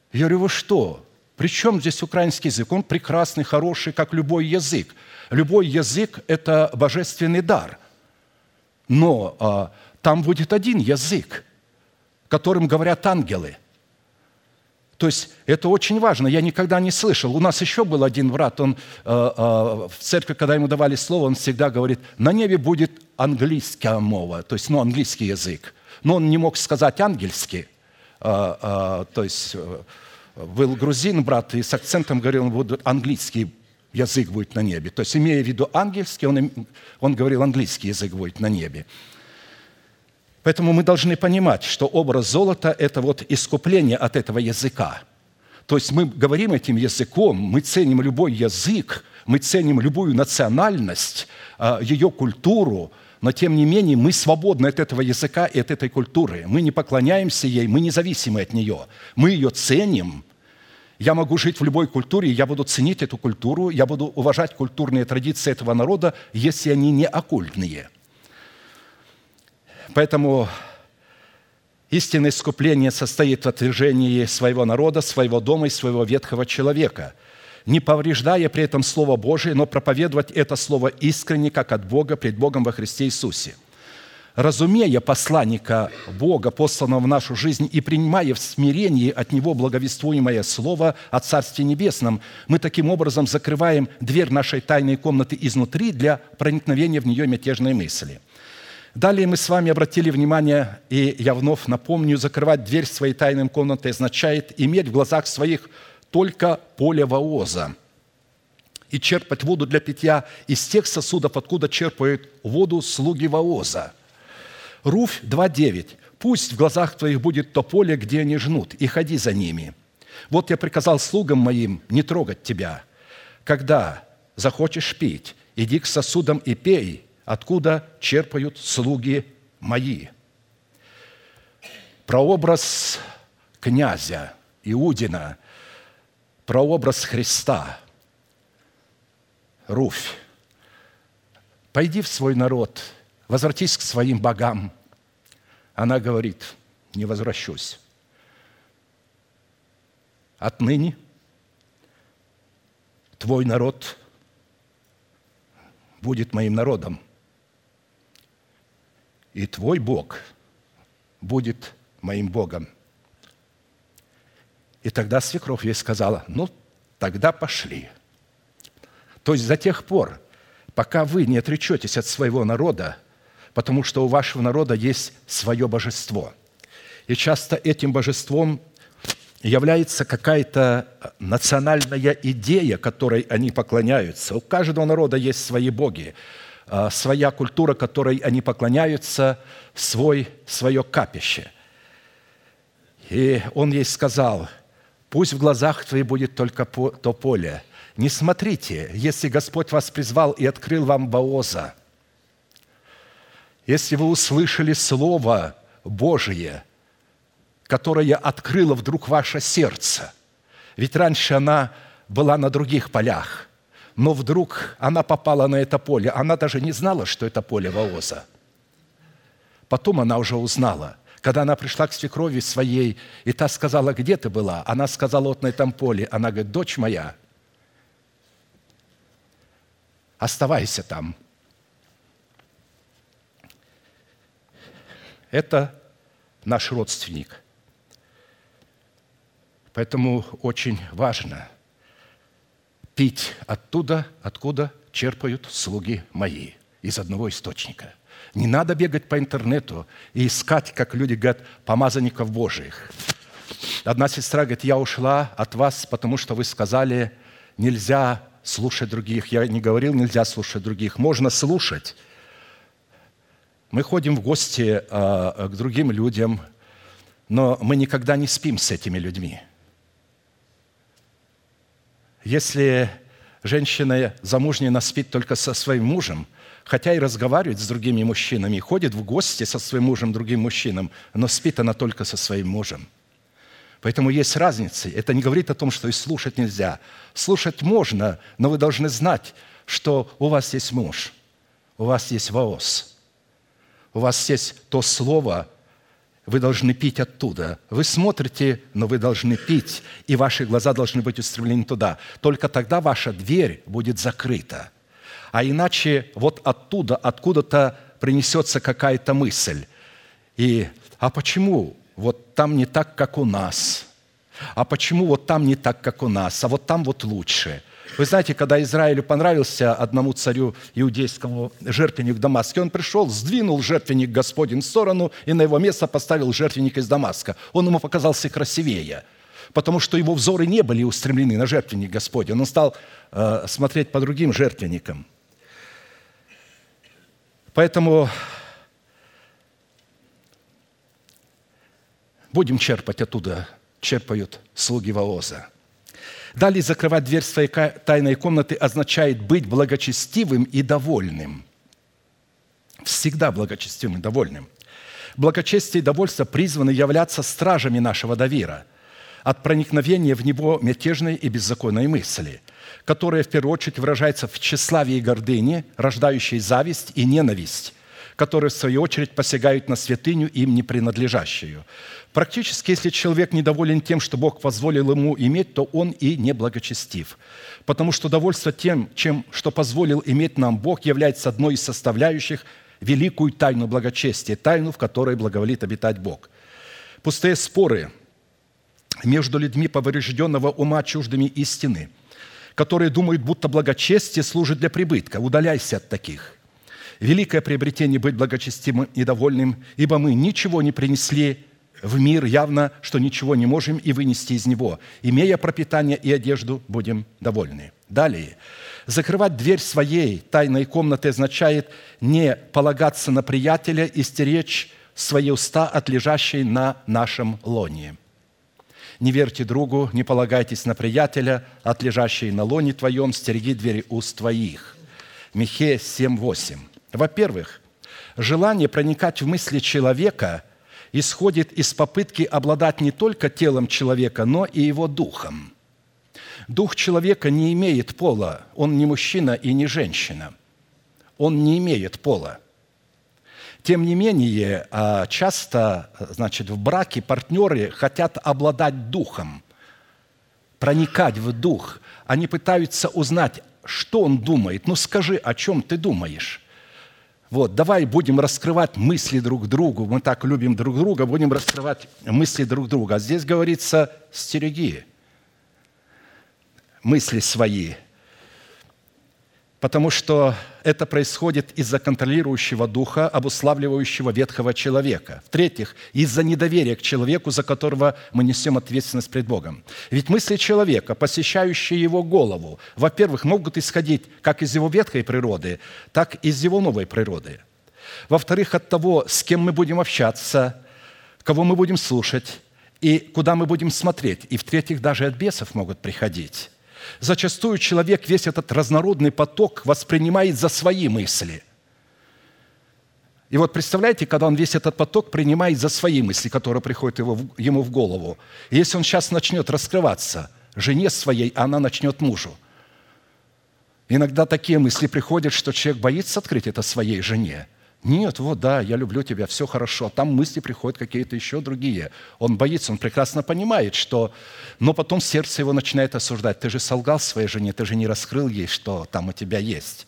Speaker 1: Я говорю, вы что? При чем здесь украинский язык? Он прекрасный, хороший, как любой язык. Любой язык – это божественный дар. Но а, там будет один язык, которым говорят ангелы. То есть это очень важно. Я никогда не слышал. У нас еще был один брат, он а, а, в церкви, когда ему давали слово, он всегда говорит, на небе будет английская мова, то есть ну, английский язык. Но он не мог сказать ангельский, а, а, то есть... Был грузин, брат, и с акцентом говорил, он будет английский язык будет на небе. То есть, имея в виду ангельский, он, он говорил, английский язык будет на небе. Поэтому мы должны понимать, что образ золота – это вот искупление от этого языка. То есть, мы говорим этим языком, мы ценим любой язык, мы ценим любую национальность, ее культуру, но, тем не менее, мы свободны от этого языка и от этой культуры. Мы не поклоняемся ей, мы независимы от нее. Мы ее ценим. Я могу жить в любой культуре, я буду ценить эту культуру, я буду уважать культурные традиции этого народа, если они не оккультные. Поэтому истинное искупление состоит в отвержении своего народа, своего дома и своего ветхого человека, не повреждая при этом Слово Божие, но проповедовать это Слово искренне, как от Бога, пред Богом во Христе Иисусе. Разумея посланника Бога, посланного в нашу жизнь, и принимая в смирении от Него благовествуемое Слово о Царстве Небесном, мы таким образом закрываем дверь нашей тайной комнаты изнутри для проникновения в нее мятежной мысли. Далее мы с вами обратили внимание, и я вновь напомню, закрывать дверь своей тайной комнаты означает иметь в глазах своих только поле Вооза и черпать воду для питья из тех сосудов, откуда черпают воду слуги Вооза. Руфь два девять. «Пусть в глазах твоих будет то поле, где они жнут, и ходи за ними. Вот я приказал слугам моим не трогать тебя. Когда захочешь пить, иди к сосудам и пей, откуда черпают слуги мои». Прообраз князя Иудина, прообраз Христа. Руфь, пойди в свой народ, возвратись к своим богам. Она говорит, не возвращусь. Отныне твой народ будет моим народом, и твой Бог будет моим Богом. И тогда свекровь ей сказала, ну, тогда пошли. То есть до тех пор, пока вы не отречетесь от своего народа, потому что у вашего народа есть свое божество. И часто этим божеством является какая-то национальная идея, которой они поклоняются. У каждого народа есть свои боги, своя культура, которой они поклоняются, свой, свое капище. И он ей сказал, пусть в глазах твоих будет только то поле. Не смотрите, если Господь вас призвал и открыл вам Вооза, если вы услышали Слово Божие, которое открыло вдруг ваше сердце, ведь раньше она была на других полях, но вдруг она попала на это поле, она даже не знала, что это поле Вооза. Потом она уже узнала. Когда она пришла к свекрови своей, и та сказала, где ты была? Она сказала, вот на этом поле. Она говорит, дочь моя, оставайся там. Это наш родственник. Поэтому очень важно пить оттуда, откуда черпают слуги мои, из одного источника. Не надо бегать по интернету и искать, как люди говорят, помазанников Божиих. Одна сестра говорит, я ушла от вас, потому что вы сказали, нельзя слушать других. Я не говорил, нельзя слушать других. Можно слушать. Мы ходим в гости э, к другим людям, но мы никогда не спим с этими людьми. Если женщина замужняя спит только со своим мужем, хотя и разговаривает с другими мужчинами, ходит в гости со своим мужем, другим мужчинам, но спит она только со своим мужем. Поэтому есть разница. Это не говорит о том, что и слушать нельзя. Слушать можно, но вы должны знать, что у вас есть муж, у вас есть Воос, у вас есть то слово, вы должны пить оттуда. Вы смотрите, но вы должны пить, и ваши глаза должны быть устремлены туда. Только тогда ваша дверь будет закрыта. А иначе вот оттуда, откуда-то принесется какая-то мысль. И, а почему вот там не так, как у нас? А почему вот там не так, как у нас? А вот там вот лучше. Вы знаете, когда Израилю понравился одному царю иудейскому жертвенник в Дамаске, он пришел, сдвинул жертвенник Господень в сторону и на его место поставил жертвенник из Дамаска. Он ему показался красивее, потому что его взоры не были устремлены на жертвенник Господень. Он стал э, смотреть по другим жертвенникам. Поэтому будем черпать оттуда, черпают слуги Вооза. Далее, закрывать дверь своей тайной комнаты означает быть благочестивым и довольным. Всегда благочестивым и довольным. Благочестие и довольство призваны являться стражами нашего довира от проникновения в него мятежной и беззаконной мысли, которая в первую очередь выражается в тщеславии и гордыне, рождающей зависть и ненависть, которые, в свою очередь, посягают на святыню, им не принадлежащую. Практически, если человек недоволен тем, что Бог позволил ему иметь, то он и неблагочестив. Потому что довольство тем, чем, что позволил иметь нам Бог, является одной из составляющих великую тайну благочестия, тайну, в которой благоволит обитать Бог. Пустые споры между людьми поврежденного ума чуждыми истины, которые думают, будто благочестие служит для прибытка. Удаляйся от таких. Великое приобретение быть благочестивым и довольным, ибо мы ничего не принесли в мир, явно, что ничего не можем и вынести из него. Имея пропитание и одежду, будем довольны. Далее. Закрывать дверь своей тайной комнаты означает не полагаться на приятеля и стеречь свои уста от лежащей на нашем лоне. Не верьте другу, не полагайтесь на приятеля, от лежащей на лоне твоем, стереги двери уст твоих. Михея семь восемь. Во-первых, желание проникать в мысли человека исходит из попытки обладать не только телом человека, но и его духом. Дух человека не имеет пола, он не мужчина и не женщина. Он не имеет пола. Тем не менее, часто, значит, в браке партнеры хотят обладать духом, проникать в дух. Они пытаются узнать, что он думает. Ну, скажи, о чем ты думаешь? Вот, давай будем раскрывать мысли друг другу. Мы так любим друг друга, будем раскрывать мысли друг друга. А здесь говорится, стереги мысли свои. Потому что это происходит из-за контролирующего духа, обуславливающего ветхого человека. В-третьих, из-за недоверия к человеку, за которого мы несем ответственность пред Богом. Ведь мысли человека, посещающие его голову, во-первых, могут исходить как из его ветхой природы, так и из его новой природы. Во-вторых, от того, с кем мы будем общаться, кого мы будем слушать и куда мы будем смотреть. И в-третьих, даже от бесов могут приходить. Зачастую человек весь этот разнородный поток воспринимает за свои мысли. И вот представляете, когда он весь этот поток принимает за свои мысли, которые приходят его, ему в голову. И если он сейчас начнет раскрываться жене своей, она начнет мужу. Иногда такие мысли приходят, что человек боится открыть это своей жене. Нет, вот да, я люблю тебя, все хорошо. А там мысли приходят какие-то еще другие. Он боится, он прекрасно понимает, что... Но потом сердце его начинает осуждать. Ты же солгал своей жене, ты же не раскрыл ей, что там у тебя есть.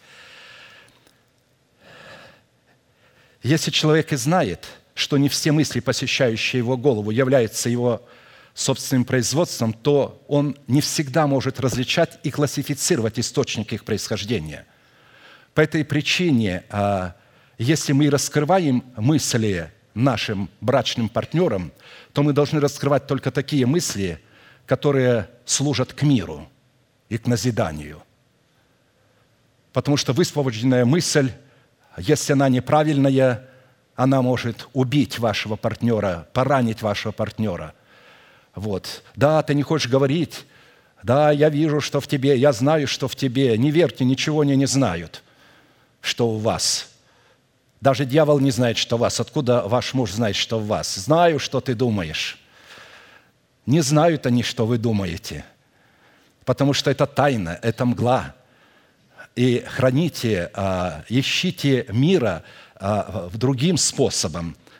Speaker 1: Если человек и знает, что не все мысли, посещающие его голову, являются его собственным производством, то он не всегда может различать и классифицировать источник их происхождения. По этой причине... Если мы раскрываем мысли нашим брачным партнерам, то мы должны раскрывать только такие мысли, которые служат к миру и к назиданию. Потому что высвобожденная мысль, если она неправильная, она может убить вашего партнера, поранить вашего партнера. Вот. Да, ты не хочешь говорить. Да, я вижу, что в тебе, я знаю, что в тебе. Не верьте, ничего они не знают, что у вас. Даже дьявол не знает, что в вас. Откуда ваш муж знает, что в вас? Знаю, что ты думаешь. Не знают они, что вы думаете. Потому что это тайна, это мгла. И храните, ищите мира другим способом.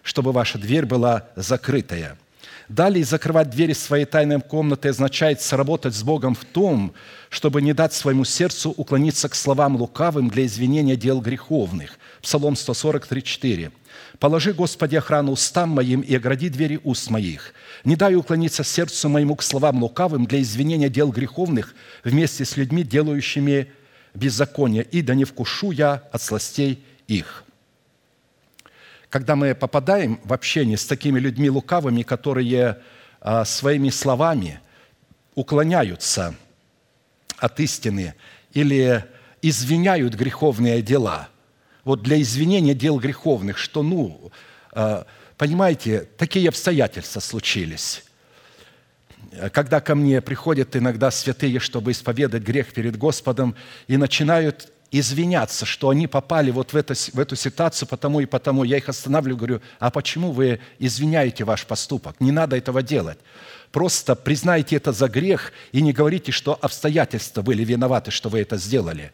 Speaker 1: чтобы ваша дверь была закрытая. Далее, закрывать двери своей тайной комнаты означает сработать с Богом в том, чтобы не дать своему сердцу уклониться к словам лукавым для извинения дел греховных. Псалом сто сорок, три, четыре. «Положи, Господи, охрану устам моим и огради двери уст моих. Не дай уклониться сердцу моему к словам лукавым для извинения дел греховных вместе с людьми, делающими беззаконие, и да не вкушу я от сластей их». Когда мы попадаем в общение с такими людьми лукавыми, которые а, своими словами уклоняются от истины или извиняют греховные дела, вот для извинения дел греховных, что, ну, а, понимаете, такие обстоятельства случились. Когда ко мне приходят иногда святые, чтобы исповедать грех перед Господом, и начинают извиняться, что они попали вот в, это, в эту ситуацию потому и потому. Я их останавливаю, говорю: а почему вы извиняете ваш поступок? Не надо этого делать. Просто признайте это за грех и не говорите, что обстоятельства были виноваты, что вы это сделали.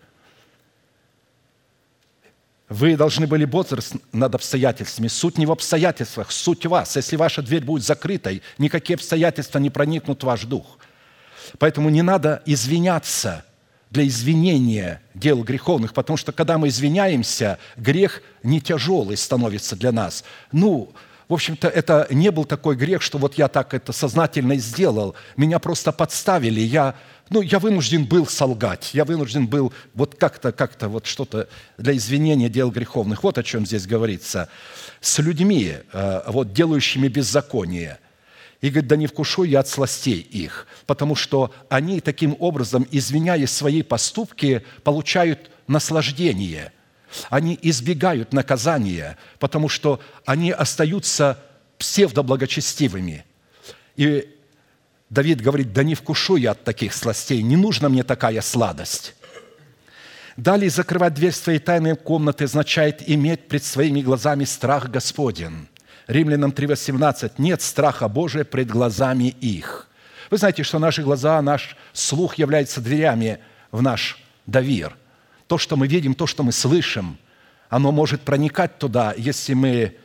Speaker 1: Вы должны были бодрствовать над обстоятельствами. Суть не в обстоятельствах, суть в вас. Если ваша дверь будет закрытой, никакие обстоятельства не проникнут в ваш дух. Поэтому не надо извиняться для извинения дел греховных, потому что, когда мы извиняемся, грех не тяжелый становится для нас. Ну, в общем-то, это не был такой грех, что вот я так это сознательно сделал, меня просто подставили, я, ну, я вынужден был солгать, я вынужден был вот как-то, как-то вот что-то для извинения дел греховных. Вот о чем здесь говорится. С людьми, вот, делающими беззаконие. И говорит: да не вкушу я от сластей их, потому что они таким образом, извиняя свои поступки, получают наслаждение. Они избегают наказания, потому что они остаются псевдоблагочестивыми. И Давид говорит: да не вкушу я от таких сластей, не нужна мне такая сладость. Далее, закрывать дверь своей тайной комнаты означает иметь пред своими глазами страх Господень. Римлянам три восемнадцать. «Нет страха Божия пред глазами их». Вы знаете, что наши глаза, наш слух являются дверями в наш довир. То, что мы видим, то, что мы слышим, оно может проникать туда, если мы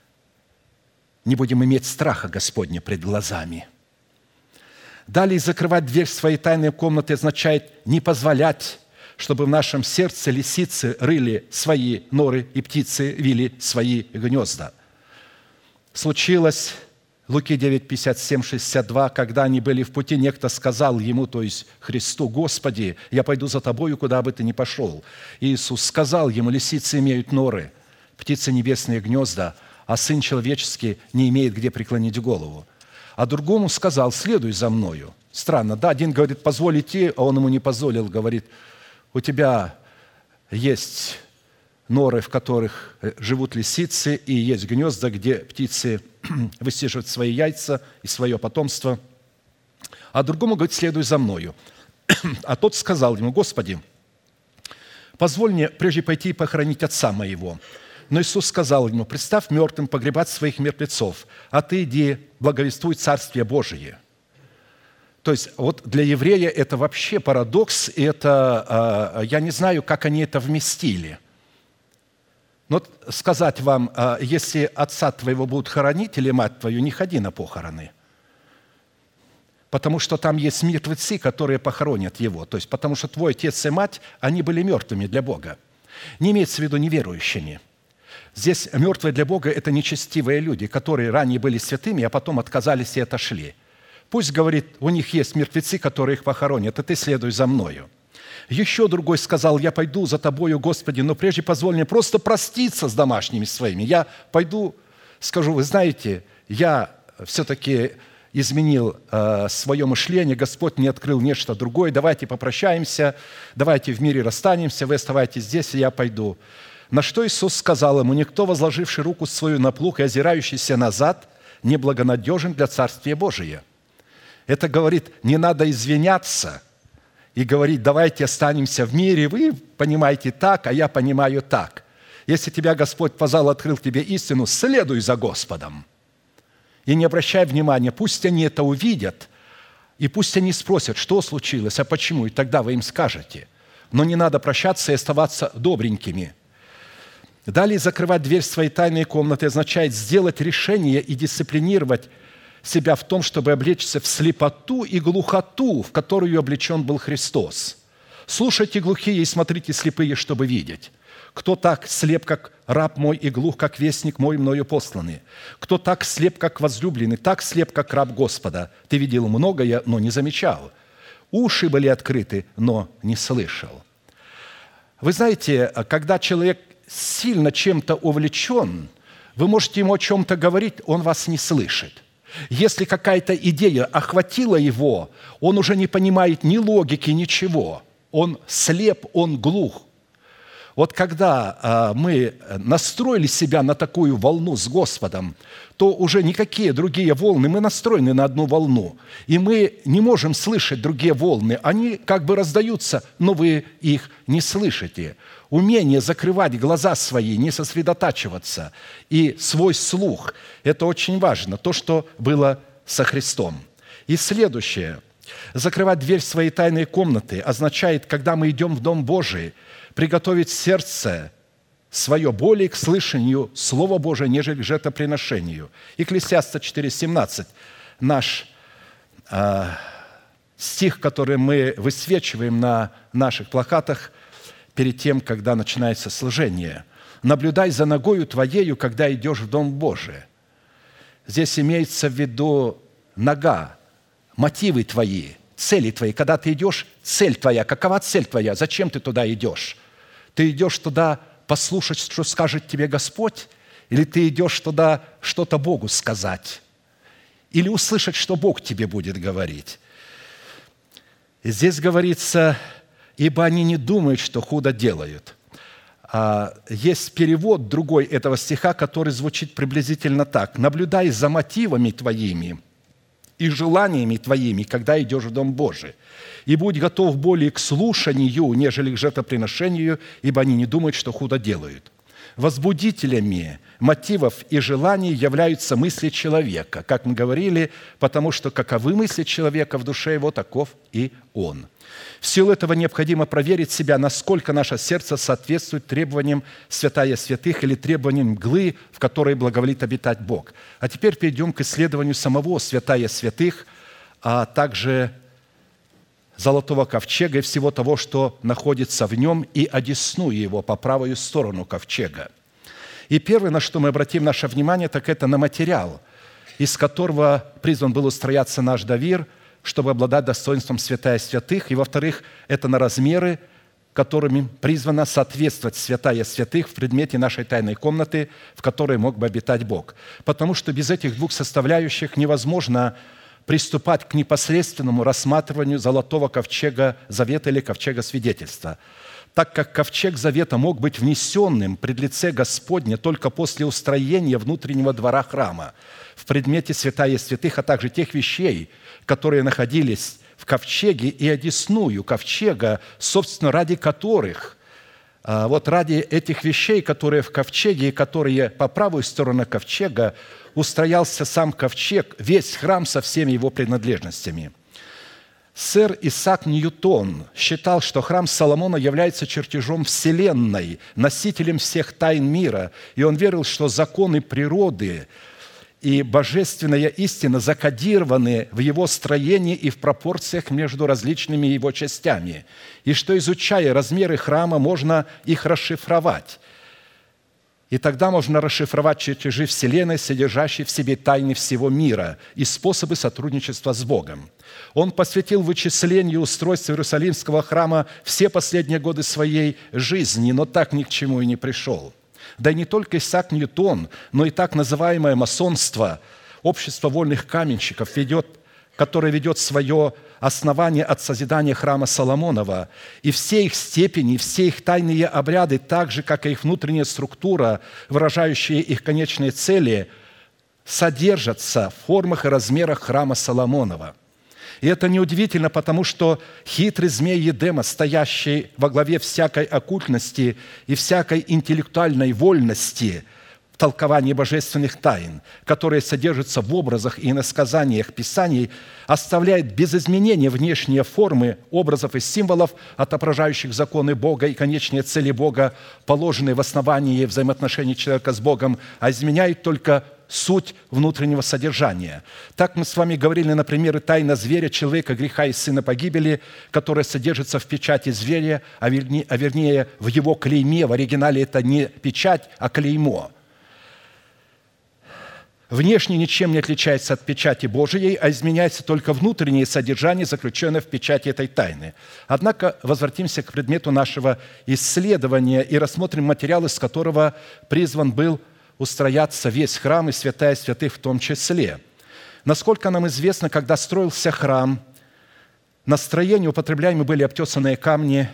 Speaker 1: не будем иметь страха Господня пред глазами. Далее, закрывать дверь своей тайной комнаты означает не позволять, чтобы в нашем сердце лисицы рыли свои норы и птицы вили свои гнезда. Случилось, Луки девять, пятьдесят семь, шестьдесят два, когда они были в пути, некто сказал ему, то есть Христу: «Господи, я пойду за Тобою, куда бы Ты ни пошел». И Иисус сказал ему: «Лисицы имеют норы, птицы небесные гнезда, а Сын человеческий не имеет где преклонить голову». А другому сказал: «Следуй за мною». Странно, да? Один говорит: «Позволь идти», а он ему не позволил, говорит: «У тебя есть норы, в которых живут лисицы, и есть гнезда, где птицы высиживают свои яйца и свое потомство». А другому говорит: «Следуй за мною». А тот сказал ему: «Господи, позволь мне прежде пойти и похоронить отца моего». Но Иисус сказал ему: «Представь мертвым погребать своих мертвецов, а ты иди, благовествуй Царствие Божие». То есть вот для еврея это вообще парадокс, и это, я не знаю, как они это вместили. Но сказать вам: если отца твоего будут хоронить или мать твою, не ходи на похороны. Потому что там есть мертвецы, которые похоронят его. То есть потому что твой отец и мать, они были мертвыми для Бога. Не имеется в виду неверующими. Здесь мертвые для Бога – это нечестивые люди, которые ранее были святыми, а потом отказались и отошли. Пусть, говорит, у них есть мертвецы, которые их похоронят, а ты следуй за мною. Еще другой сказал: «Я пойду за Тобою, Господи, но прежде позволь мне просто проститься с домашними своими. Я пойду, скажу: вы знаете, я все-таки изменил э, свое мышление, Господь мне открыл нечто другое, давайте попрощаемся, давайте в мире расстанемся, вы оставайтесь здесь, и я пойду». На что Иисус сказал ему: «Никто, возложивший руку свою на плуг и озирающийся назад, неблагонадежен для Царствия Божия». Это говорит, не надо извиняться и говорить: давайте останемся в мире, вы понимаете так, а я понимаю так. Если тебя Господь позвал, открыл тебе истину, следуй за Господом. И не обращай внимания, пусть они это увидят, и пусть они спросят, что случилось, а почему, и тогда вы им скажете. Но не надо прощаться и оставаться добренькими. Далее, закрывать дверь своей тайной комнаты означает сделать решение и дисциплинировать себя в том, чтобы облечься в слепоту и глухоту, в которую облечен был Христос. «Слушайте глухие и смотрите слепые, чтобы видеть. Кто так слеп, как раб мой, и глух, как вестник мой, мною посланный? Кто так слеп, как возлюбленный, так слеп, как раб Господа? Ты видел многое, но не замечал. Уши были открыты, но не слышал». Вы знаете, когда человек сильно чем-то увлечен, вы можете ему о чем-то говорить, он вас не слышит. Если какая-то идея охватила его, он уже не понимает ни логики, ничего. Он слеп, он глух. Вот когда мы настроили себя на такую волну с Господом, то уже никакие другие волны, мы настроены на одну волну, и мы не можем слышать другие волны. Они как бы раздаются, но вы их не слышите. Умение закрывать глаза свои, не сосредотачиваться, и свой слух – это очень важно, то, что было со Христом. И следующее. Закрывать дверь своей тайной комнаты означает, когда мы идем в Дом Божий, приготовить сердце свое более к слышанию Слова Божия, нежели к жертвоприношению. Екклесиаста четыре семнадцать, наш э, стих, который мы высвечиваем на наших плакатах перед тем, когда начинается служение. «Наблюдай за ногою твоею, когда идешь в Дом Божий». Здесь имеется в виду нога, мотивы твои, цели твои. Когда ты идешь, цель твоя. Какова цель твоя? Зачем ты туда идешь? Ты идешь туда послушать, что скажет тебе Господь? Или ты идешь туда что-то Богу сказать? Или услышать, что Бог тебе будет говорить? И здесь говорится, ибо они не думают, что худо делают. А есть перевод другой этого стиха, который звучит приблизительно так. «Наблюдай за мотивами твоими и желаниями твоими, когда идешь в Дом Божий, и будь готов более к слушанию, нежели к жертвоприношению, ибо они не думают, что худо делают». Возбудителями мотивов и желаний являются мысли человека, как мы говорили, потому что каковы мысли человека в душе его, таков и он. В силу этого необходимо проверить себя, насколько наше сердце соответствует требованиям святая святых или требованиям мглы, в которой благоволит обитать Бог. А теперь перейдем к исследованию самого святая святых, а также золотого ковчега и всего того, что находится в нем, и одесную его по правую сторону ковчега. И первое, на что мы обратим наше внимание, так это на материал, из которого призван был устрояться наш довир, чтобы обладать достоинством святая святых. И, во-вторых, это на размеры, которыми призвано соответствовать святая святых в предмете нашей тайной комнаты, в которой мог бы обитать Бог. Потому что без этих двух составляющих невозможно приступать к непосредственному рассматриванию золотого ковчега завета или ковчега свидетельства, так как ковчег завета мог быть внесенным пред лице Господне только после устроения внутреннего двора храма в предмете святая святых, а также тех вещей, которые находились в ковчеге, и одесную ковчега, собственно, ради которых, вот ради этих вещей, которые в ковчеге и которые по правую сторону ковчега, устроялся сам ковчег, весь храм со всеми его принадлежностями. Сэр Исаак Ньютон считал, что храм Соломона является чертежом Вселенной, носителем всех тайн мира, и он верил, что законы природы и божественная истина закодированы в его строении и в пропорциях между различными его частями, и что, изучая размеры храма, можно их расшифровать. И тогда можно расшифровать чертежи Вселенной, содержащие в себе тайны всего мира и способы сотрудничества с Богом. Он посвятил вычислению устройства Иерусалимского храма все последние годы своей жизни, но так ни к чему и не пришел. Да и не только Исаак Ньютон, но и так называемое масонство, общество вольных каменщиков, ведет, которое ведет свое основание от созидания храма Соломонова, и все их степени, все их тайные обряды, так же, как и их внутренняя структура, выражающая их конечные цели, содержатся в формах и размерах храма Соломонова. И это неудивительно, потому что хитрый змей Едема, стоящий во главе всякой оккультности и всякой интеллектуальной вольности, в толковании божественных тайн, которые содержатся в образах и иносказаниях Писаний, оставляет без изменения внешние формы образов и символов, отображающих законы Бога и конечные цели Бога, положенные в основании взаимоотношений человека с Богом, а изменяет только суть внутреннего содержания. Так мы с вами говорили на примере тайна зверя, человека, греха и сына погибели, которая содержится в печати зверя, а вернее, а вернее в его клейме. В оригинале это не печать, а клеймо. Внешне ничем не отличается от печати Божией, а изменяется только внутреннее содержание, заключенное в печати этой тайны. Однако возвратимся к предмету нашего исследования и рассмотрим материал, из которого призван был устрояться весь храм и святая святых в том числе. Насколько нам известно, когда строился храм, на строение употребляемы были обтесанные камни,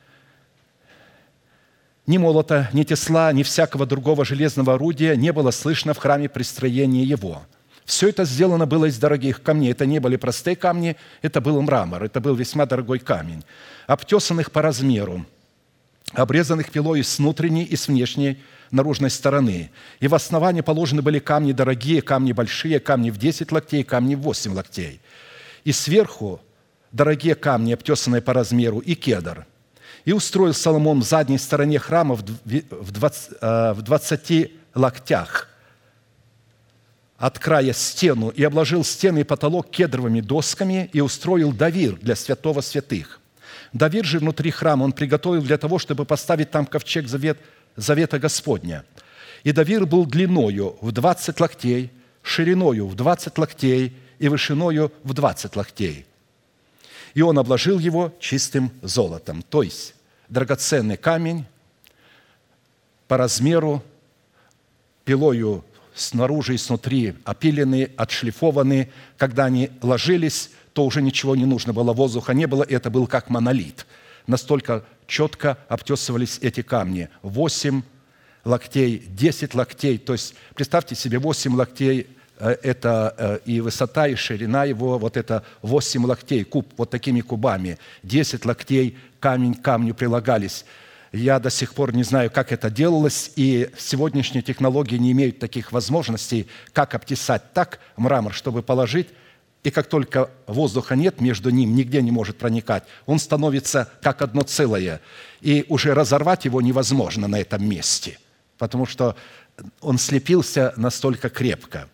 Speaker 1: ни молота, ни тесла, ни всякого другого железного орудия не было слышно в храме при строении его. Все это сделано было из дорогих камней. Это не были простые камни, это был мрамор, это был весьма дорогой камень, обтесанных по размеру, обрезанных пилой с внутренней и с внешней наружной стороны. И в основании положены были камни дорогие, камни большие, камни в десять локтей, камни в восемь локтей. И сверху дорогие камни, обтесанные по размеру, и кедр. И устроил Соломон в задней стороне храма в двадцати локтях от края стену, и обложил стены и потолок кедровыми досками, и устроил давир для святого святых. Давир же внутри храма он приготовил для того, чтобы поставить там ковчег завет, завета Господня. И давир был длиною в двадцать локтей, шириною в двадцать локтей и вышиною в двадцать локтей. И он обложил его чистым золотом, то есть драгоценный камень по размеру, пилою снаружи и снутри опилены, отшлифованы. Когда они ложились, то уже ничего не нужно было, воздуха не было, это был как монолит. Настолько четко обтесывались эти камни. Восемь локтей, десять локтей. То есть представьте себе, восемь локтей – это и высота, и ширина его, вот это восемь локтей, куб, вот такими кубами. Десять локтей камень к камню прилагались. Я до сих пор не знаю, как это делалось, и сегодняшние технологии не имеют таких возможностей, как обтесать так мрамор, чтобы положить, и как только воздуха нет между ним, нигде не может проникать, он становится как одно целое, и уже разорвать его невозможно на этом месте, потому что он слепился настолько крепко.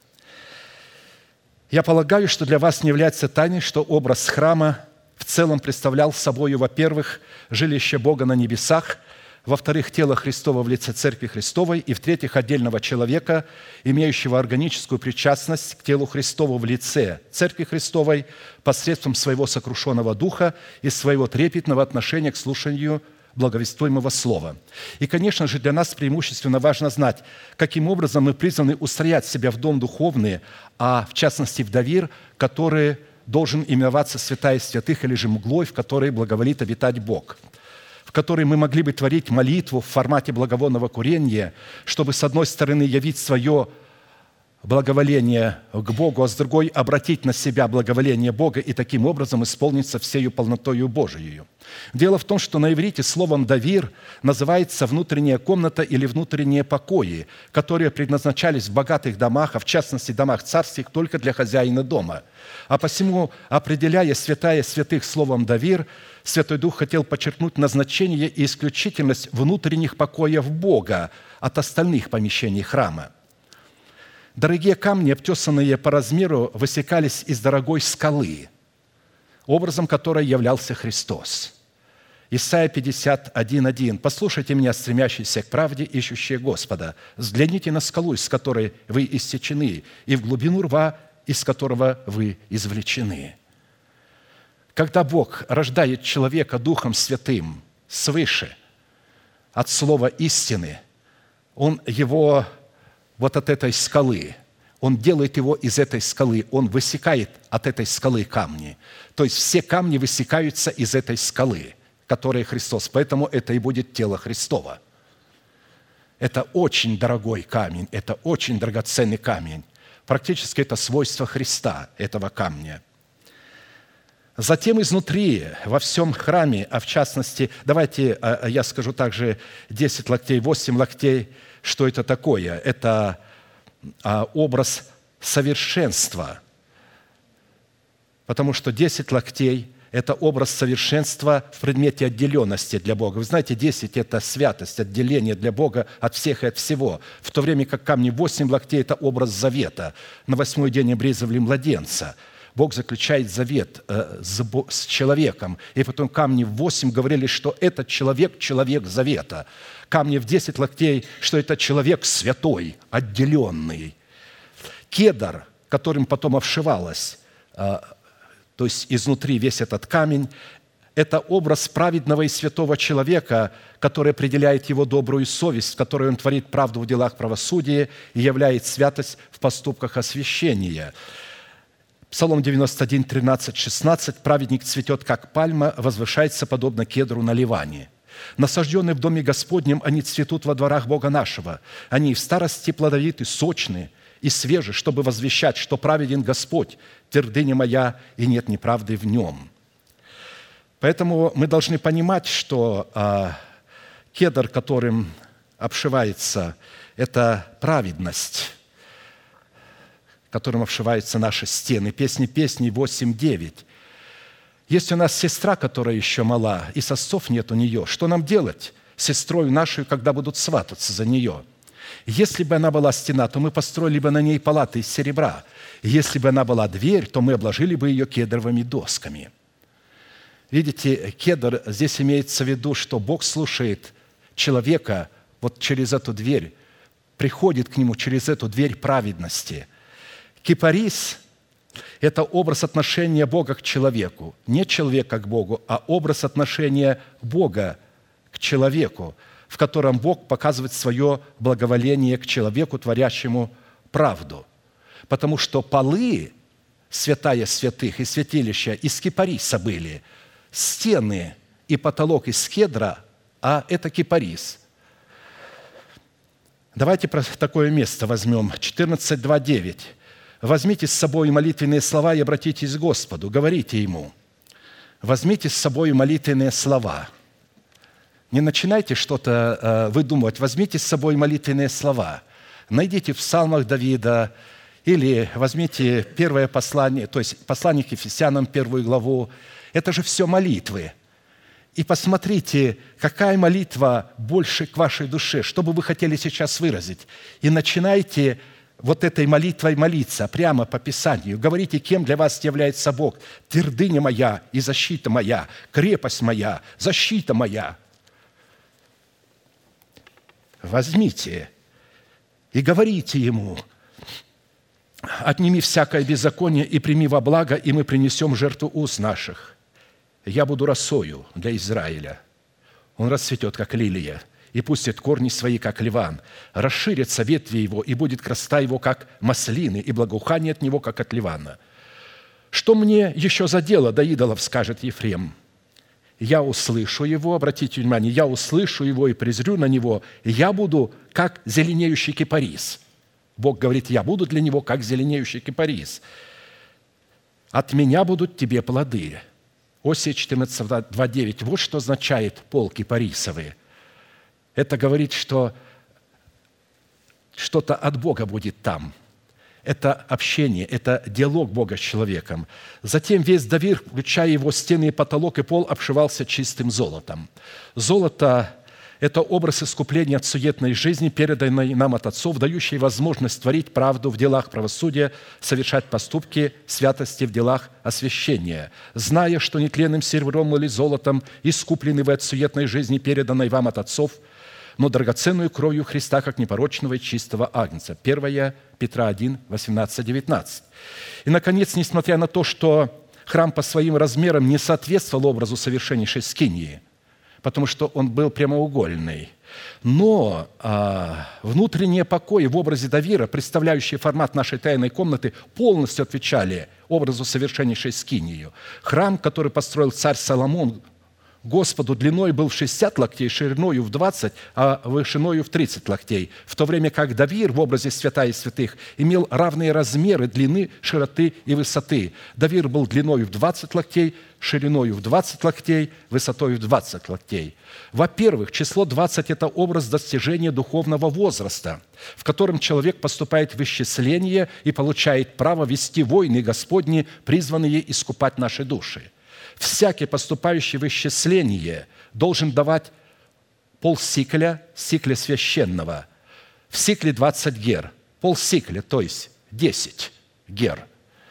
Speaker 1: Я полагаю, что для вас не является тайной, что образ храма в целом представлял собой, во-первых, жилище Бога на небесах, во-вторых, тело Христово в лице Церкви Христовой, и, в-третьих, отдельного человека, имеющего органическую причастность к телу Христову в лице Церкви Христовой посредством своего сокрушенного духа и своего трепетного отношения к слушанию благовествуемого слова. И, конечно же, для нас преимущественно важно знать, каким образом мы призваны устроять себя в дом духовный, а в частности в давир, который должен именоваться святая святых или же мглой, в которой благоволит обитать Бог, в которой мы могли бы творить молитву в формате благовонного курения, чтобы с одной стороны явить свое благоволение к Богу, а с другой обратить на себя благоволение Бога и таким образом исполниться всею полнотою Божией. Дело в том, что на иврите словом «давир» называется внутренняя комната или внутренние покои, которые предназначались в богатых домах, а в частности домах царских, только для хозяина дома. А посему, определяя святая святых словом «давир», Святой Дух хотел подчеркнуть назначение и исключительность внутренних покоев Бога от остальных помещений храма. Дорогие камни, обтесанные по размеру, высекались из дорогой скалы, образом которой являлся Христос. Исайя пятьдесят один один. «Послушайте меня, стремящиеся к правде, ищущие Господа. Взгляните на скалу, из которой вы иссечены, и в глубину рва, из которого вы извлечены». Когда Бог рождает человека Духом Святым свыше, от слова истины, Он его вот от этой скалы, Он делает его из этой скалы, Он высекает от этой скалы камни. То есть все камни высекаются из этой скалы, которая Христос. Поэтому это и будет тело Христово. Это очень дорогой камень, это очень драгоценный камень. Практически это свойство Христа, этого камня. Затем изнутри, во всем храме, а в частности, давайте я скажу также десять локтей, восемь локтей, что это такое. Это а, образ совершенства, потому что десять локтей – это образ совершенства в предмете отделенности для Бога. Вы знаете, десять – это святость, отделение для Бога от всех и от всего, в то время как камни восемь локтей – это образ завета. На восьмой день обрезывали младенца. Бог заключает завет э, с, с человеком. И потом камни в восемь говорили, что этот человек – человек завета. Камни в десять локтей, что это человек святой, отделенный. Кедр, которым потом обшивалось, э, то есть изнутри весь этот камень, это образ праведного и святого человека, который определяет его добрую совесть, в которой он творит правду в делах правосудия и являет святость в поступках освящения. Псалом девяносто один, тринадцать, шестнадцать. «Праведник цветет, как пальма, возвышается, подобно кедру на Ливане. Насажденные в доме Господнем, они цветут во дворах Бога нашего. Они в старости плодовиты, сочны и свежи, чтобы возвещать, что праведен Господь, твердыня моя, и нет неправды в нем». Поэтому мы должны понимать, что а, кедр, которым обшивается, это праведность, которым обшиваются наши стены. Песни песней восемь девять. Есть у нас сестра, которая еще мала, и сосцов нет у нее. Что нам делать с сестрой нашей, когда будут свататься за нее? Если бы она была стена, то мы построили бы на ней палаты из серебра. Если бы она была дверь, то мы обложили бы ее кедровыми досками. Видите, кедр, здесь имеется в виду, что Бог слушает человека вот через эту дверь, приходит к нему через эту дверь праведности. Кипарис – это образ отношения Бога к человеку. Не человека к Богу, а образ отношения Бога к человеку, в котором Бог показывает свое благоволение к человеку, творящему правду. Потому что полы, святая святых и святилища, из кипариса были, стены и потолок из кедра, а это кипарис. Давайте про такое место возьмем. четырнадцать, два, девять. «Возьмите с собой молитвенные слова и обратитесь к Господу, говорите Ему». Возьмите с собой молитвенные слова. Не начинайте что-то э, выдумывать. Возьмите с собой молитвенные слова. Найдите в псалмах Давида или возьмите первое послание, то есть послание к Ефесянам, первую главу. Это же все молитвы. И посмотрите, какая молитва больше к вашей душе, что бы вы хотели сейчас выразить. И начинайте вот этой молитвой молиться прямо по Писанию. Говорите, кем для вас является Бог. Твердыня моя и защита моя, крепость моя, защита моя. Возьмите и говорите Ему: отними всякое беззаконие и прими во благо, и мы принесем жертву уст наших. Я буду росою для Израиля. Он расцветет, как лилия, и пустит корни свои, как ливан. Расширятся ветви его, и будет красота его, как маслины, и благоухание от него, как от ливана. Что мне еще за дело до идолов, скажет Ефрем? Я услышу его, обратите внимание, я услышу его и презрю на него, и я буду, как зеленеющий кипарис. Бог говорит, я буду для него, как зеленеющий кипарис. От меня будут тебе плоды. Осия четырнадцать, два, девять. Вот что означает пол кипарисовый. Это говорит, что что-то от Бога будет там. Это общение, это диалог Бога с человеком. Затем весь Давид, включая его стены и потолок, и пол, обшивался чистым золотом. Золото – это образ искупления от суетной жизни, переданной нам от отцов, дающий возможность творить правду в делах правосудия, совершать поступки святости в делах освящения. Зная, что нетленным серебром или золотом искуплены вы от суетной жизни, переданной вам от отцов, но драгоценную кровью Христа, как непорочного и чистого агнца. первое Петра один, восемнадцать, девятнадцать. И, наконец, несмотря на то, что храм по своим размерам не соответствовал образу совершеннейшей скинии, потому что он был прямоугольный, но а, внутренние покои в образе Давира, представляющие формат нашей тайной комнаты, полностью отвечали образу совершеннейшей скинии. Храм, который построил царь Соломон, Господу длиной был в шестьдесят локтей, шириною в двадцать, а вышиною в тридцать локтей, в то время как Давир в образе святая и святых имел равные размеры длины, широты и высоты. Давир был длиною в двадцать локтей, шириною в двадцать локтей, высотой в двадцать локтей. Во-первых, число двадцать – это образ достижения духовного возраста, в котором человек поступает в исчисление и получает право вести войны Господни, призванные искупать наши души. Всякий, поступающий в исчисление, должен давать полсикля, сикля священного. В сикле двадцать гер, полсикля, то есть десять гер.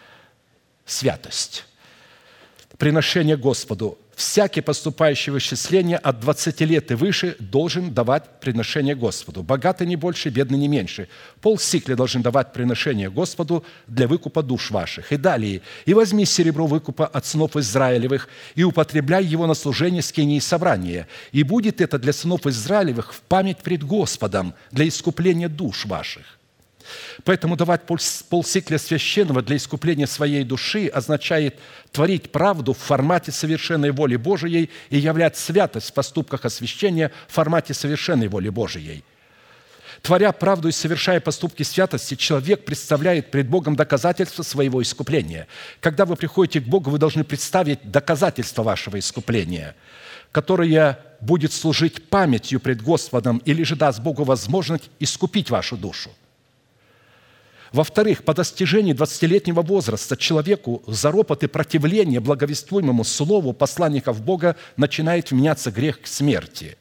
Speaker 1: Святость. Приношение Господу. Всякий, поступающий в исчисление от двадцати лет и выше, должен давать приношение Господу. Богатый не больше, бедный не меньше. Полсикля должен давать приношение Господу для выкупа душ ваших. И далее. «И возьми серебро выкупа от сынов Израилевых, и употребляй его на служение скинии собрания. И будет это для сынов Израилевых в память пред Господом, для искупления душ ваших». Поэтому давать полсикля священного для искупления своей души означает творить правду в формате совершенной воли Божией и являть святость в поступках освящения в формате совершенной воли Божией. Творя правду и совершая поступки святости, человек представляет пред Богом доказательства своего искупления. Когда вы приходите к Богу, вы должны представить доказательство вашего искупления, которое будет служить памятью пред Господом или же даст Богу возможность искупить вашу душу. Во-вторых, по достижении двадцатилетнего возраста человеку за ропот и противление благовествуемому слову посланников Бога начинает вменяться грех к смерти.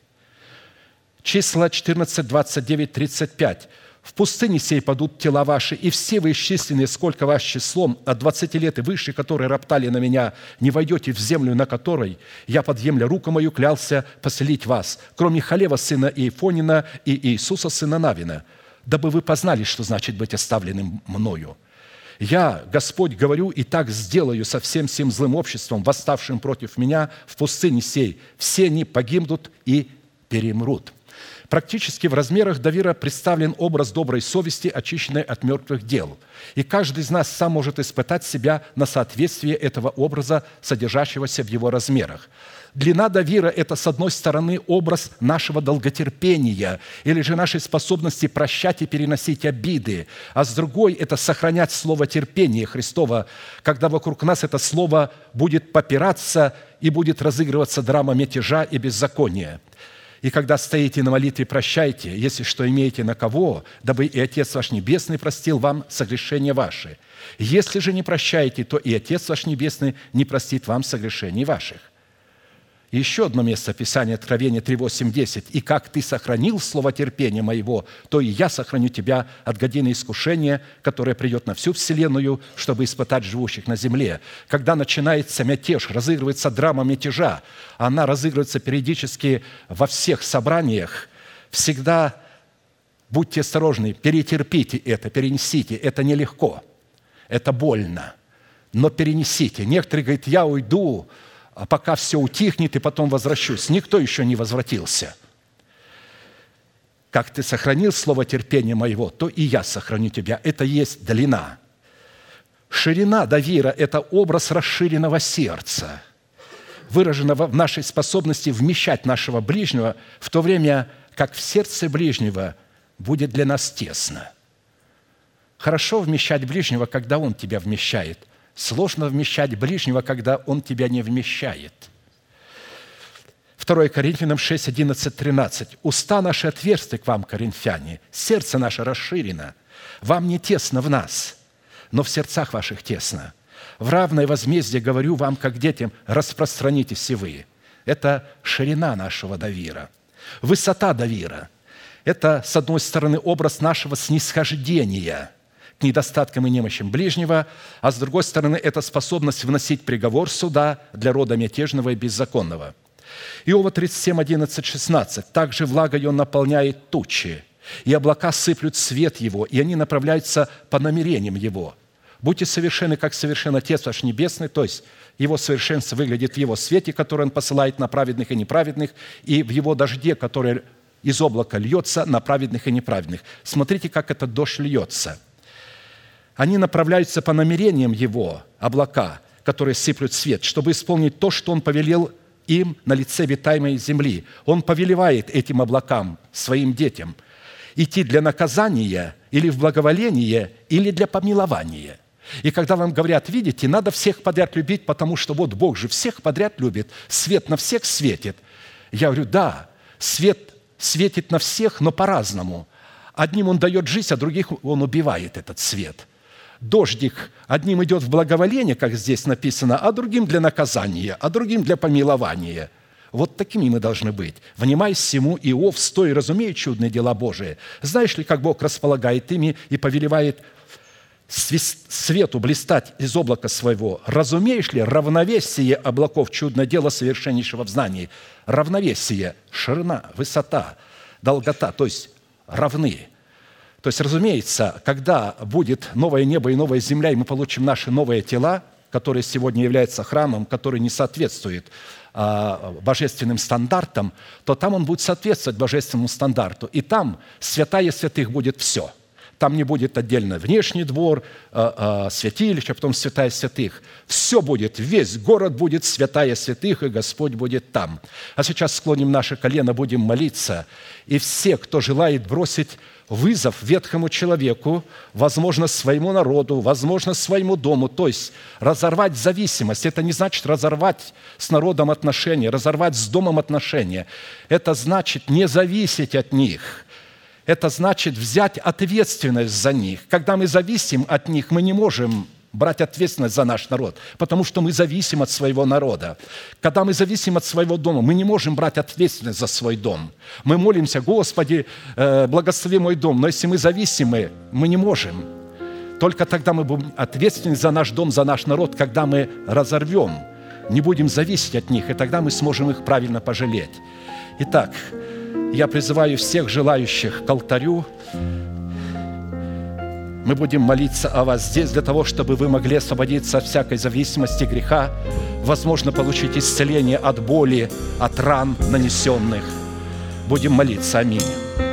Speaker 1: Числа четырнадцать, двадцать девять, тридцать пять. «В пустыне сей падут тела ваши, и все вы исчисленные, сколько вас числом, от двадцати лет и выше, которые роптали на меня, не войдете в землю, на которой я, подъемля руку мою, клялся поселить вас, кроме Халева, сына Иефонина, и Иисуса, сына Навина, дабы вы познали, что значит быть оставленным мною. Я, Господь, говорю, и так сделаю со всем сим злым обществом, восставшим против меня в пустыне сей. Все они погибнут и перемрут». Практически в размерах Давира представлен образ доброй совести, очищенной от мертвых дел. И каждый из нас сам может испытать себя на соответствие этого образа, содержащегося в его размерах. Длина Давира – это, с одной стороны, образ нашего долготерпения или же нашей способности прощать и переносить обиды, а с другой – это сохранять слово терпения Христова, когда вокруг нас это слово будет попираться и будет разыгрываться драма мятежа и беззакония. И когда стоите на молитве, прощайте, если что имеете на кого, дабы и Отец ваш Небесный простил вам согрешения ваши. Если же не прощаете, то и Отец ваш Небесный не простит вам согрешений ваших». И еще одно место Писания, Откровение три, восемь, десять. «И как ты сохранил слово терпения моего, то и я сохраню тебя от годины искушения, которое придет на всю вселенную, чтобы испытать живущих на земле». Когда начинается мятеж, разыгрывается драма мятежа, она разыгрывается периодически во всех собраниях, всегда будьте осторожны, перетерпите это, перенесите. Это нелегко, это больно, но перенесите. Некоторые говорят: я уйду, а пока все утихнет, и потом возвращусь. Никто еще не возвратился. «Как ты сохранил слово терпения моего, то и я сохраню тебя». Это есть длина. Ширина Давира – это образ расширенного сердца, выраженного в нашей способности вмещать нашего ближнего, в то время как в сердце ближнего будет для нас тесно. Хорошо вмещать ближнего, когда он тебя вмещает. Сложно вмещать ближнего, когда он тебя не вмещает. второе Коринфянам шесть, одиннадцать, тринадцать. «Уста наши отверсты к вам, коринфяне, сердце наше расширено. Вам не тесно в нас, но в сердцах ваших тесно. В равное возмездие говорю вам, как детям, распространитесь и вы». Это ширина нашего Давира. Высота Давира – это, с одной стороны, образ нашего снисхождения к недостаткам и немощам ближнего, а с другой стороны, это способность вносить приговор суда для рода мятежного и беззаконного. Иова тридцать семь, одиннадцать, шестнадцать. «Также влагой он наполняет тучи, и облака сыплют свет его, и они направляются по намерениям его. Будьте совершенны, как совершен Отец ваш Небесный», то есть его совершенство выглядит в его свете, который он посылает на праведных и неправедных, и в его дожде, который из облака льется на праведных и неправедных. Смотрите, как этот дождь льется. Они направляются по намерениям Его, облака, которые сыплют свет, чтобы исполнить то, что Он повелел им на лице обитаемой земли. Он повелевает этим облакам, своим детям, идти для наказания или в благоволение, или для помилования. И когда вам говорят, видите, надо всех подряд любить, потому что вот Бог же всех подряд любит, свет на всех светит. Я говорю, да, свет светит на всех, но по-разному. Одним он дает жизнь, а других он убивает, этот свет. Дождик одним идет в благоволение, как здесь написано, а другим для наказания, а другим для помилования. Вот такими мы должны быть. «Внимай всему, Иов, стой, разумей чудные дела Божии. Знаешь ли, как Бог располагает ими и повелевает свету блистать из облака своего? Разумеешь ли равновесие облаков, чудное дело совершеннейшего в знании?» Равновесие, ширина, высота, долгота, то есть равны. То есть, разумеется, когда будет новое небо и новая земля, и мы получим наши новые тела, которые сегодня являются храмом, который не соответствует а, божественным стандартам, то там он будет соответствовать божественному стандарту. И там святая святых будет все. Там не будет отдельно внешний двор, а, а, святилище, а потом святая святых. Все будет, весь город будет святая святых, и Господь будет там. А сейчас склоним наше колено, будем молиться. И все, кто желает бросить вызов ветхому человеку, возможно, своему народу, возможно, своему дому, то есть разорвать зависимость. Это не значит разорвать с народом отношения, разорвать с домом отношения. Это значит не зависеть от них. Это значит взять ответственность за них. Когда мы зависим от них, мы не можем брать ответственность за наш народ, потому что мы зависим от своего народа. Когда мы зависим от своего дома, мы не можем брать ответственность за свой дом. Мы молимся, Господи, благослови мой дом, но если мы зависимы, мы не можем. Только тогда мы будем ответственны за наш дом, за наш народ, когда мы разорвем, не будем зависеть от них, и тогда мы сможем их правильно пожалеть. Итак, я призываю всех желающих к алтарю. Мы будем молиться о вас здесь для того, чтобы вы могли освободиться от всякой зависимости, греха, возможно, получить исцеление от боли, от ран нанесенных. Будем молиться. Аминь.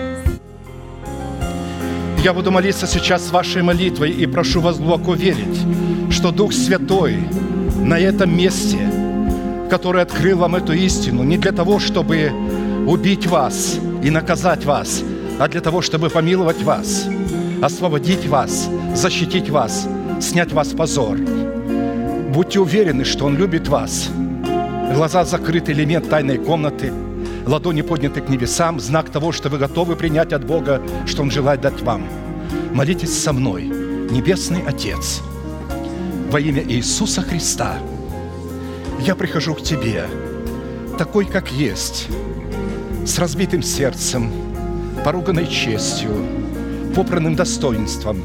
Speaker 1: Я буду молиться сейчас вашей молитвой и прошу вас глубоко верить, что Дух Святой на этом месте, который открыл вам эту истину, не для того, чтобы убить вас и наказать вас, а для того, чтобы помиловать вас, освободить вас, защитить вас, снять вас позор. Будьте уверены, что Он любит вас. Глаза закрыты, элемент тайной комнаты, ладони подняты к небесам, знак того, что вы готовы принять от Бога, что Он желает дать вам. Молитесь со мной, Небесный Отец, во имя Иисуса Христа. Я прихожу к Тебе, такой, как есть, с разбитым сердцем, поруганной честью, попранным достоинством.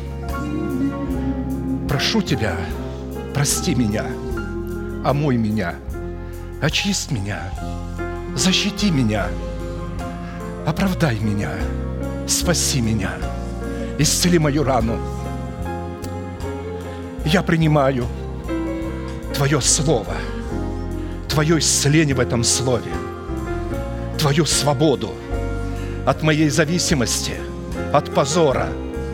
Speaker 1: Прошу Тебя, прости меня, омой меня, очисть меня, защити меня, оправдай меня, спаси меня, исцели мою рану. Я принимаю Твое Слово, Твое исцеление в этом Слове, Твою свободу от моей зависимости, от позора.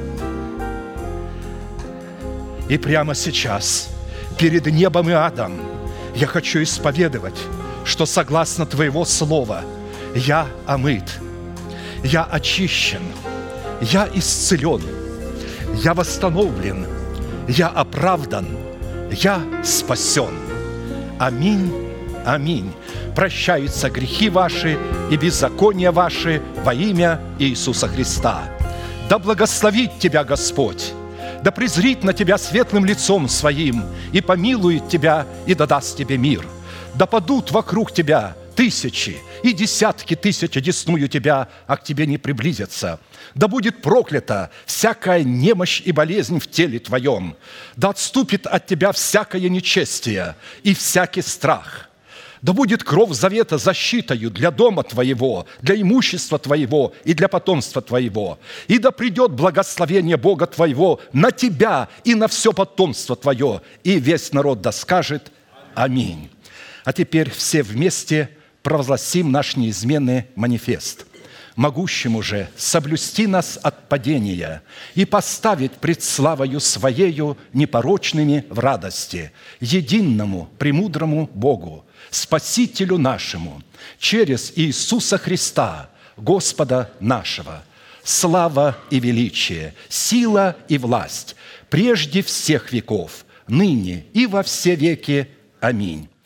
Speaker 1: И прямо сейчас, перед небом и адом, я хочу исповедовать, что согласно Твоего Слова я омыт, я очищен, я исцелен, я восстановлен, я оправдан, я спасен. Аминь, аминь. Прощаются грехи ваши и беззакония ваши во имя Иисуса Христа. Да благословит тебя Господь, да презрит на тебя светлым лицом своим и помилует тебя и да даст тебе мир. Да падут вокруг тебя тысячи и десятки тысяч одесную тебя, а к тебе не приблизятся. Да будет проклята всякая немощь и болезнь в теле твоем. Да отступит от тебя всякое нечестие и всякий страх. Да будет кровь завета защитою для дома твоего, для имущества твоего и для потомства твоего. И да придет благословение Бога твоего на тебя и на все потомство твое. И весь народ да скажет аминь. А теперь все вместе провозгласим наш неизменный манифест. Могущему же соблюсти нас от падения и поставить пред славою Своею непорочными в радости, единому, премудрому Богу, Спасителю нашему, через Иисуса Христа, Господа нашего, слава и величие, сила и власть, прежде всех веков, ныне и во все веки. Аминь.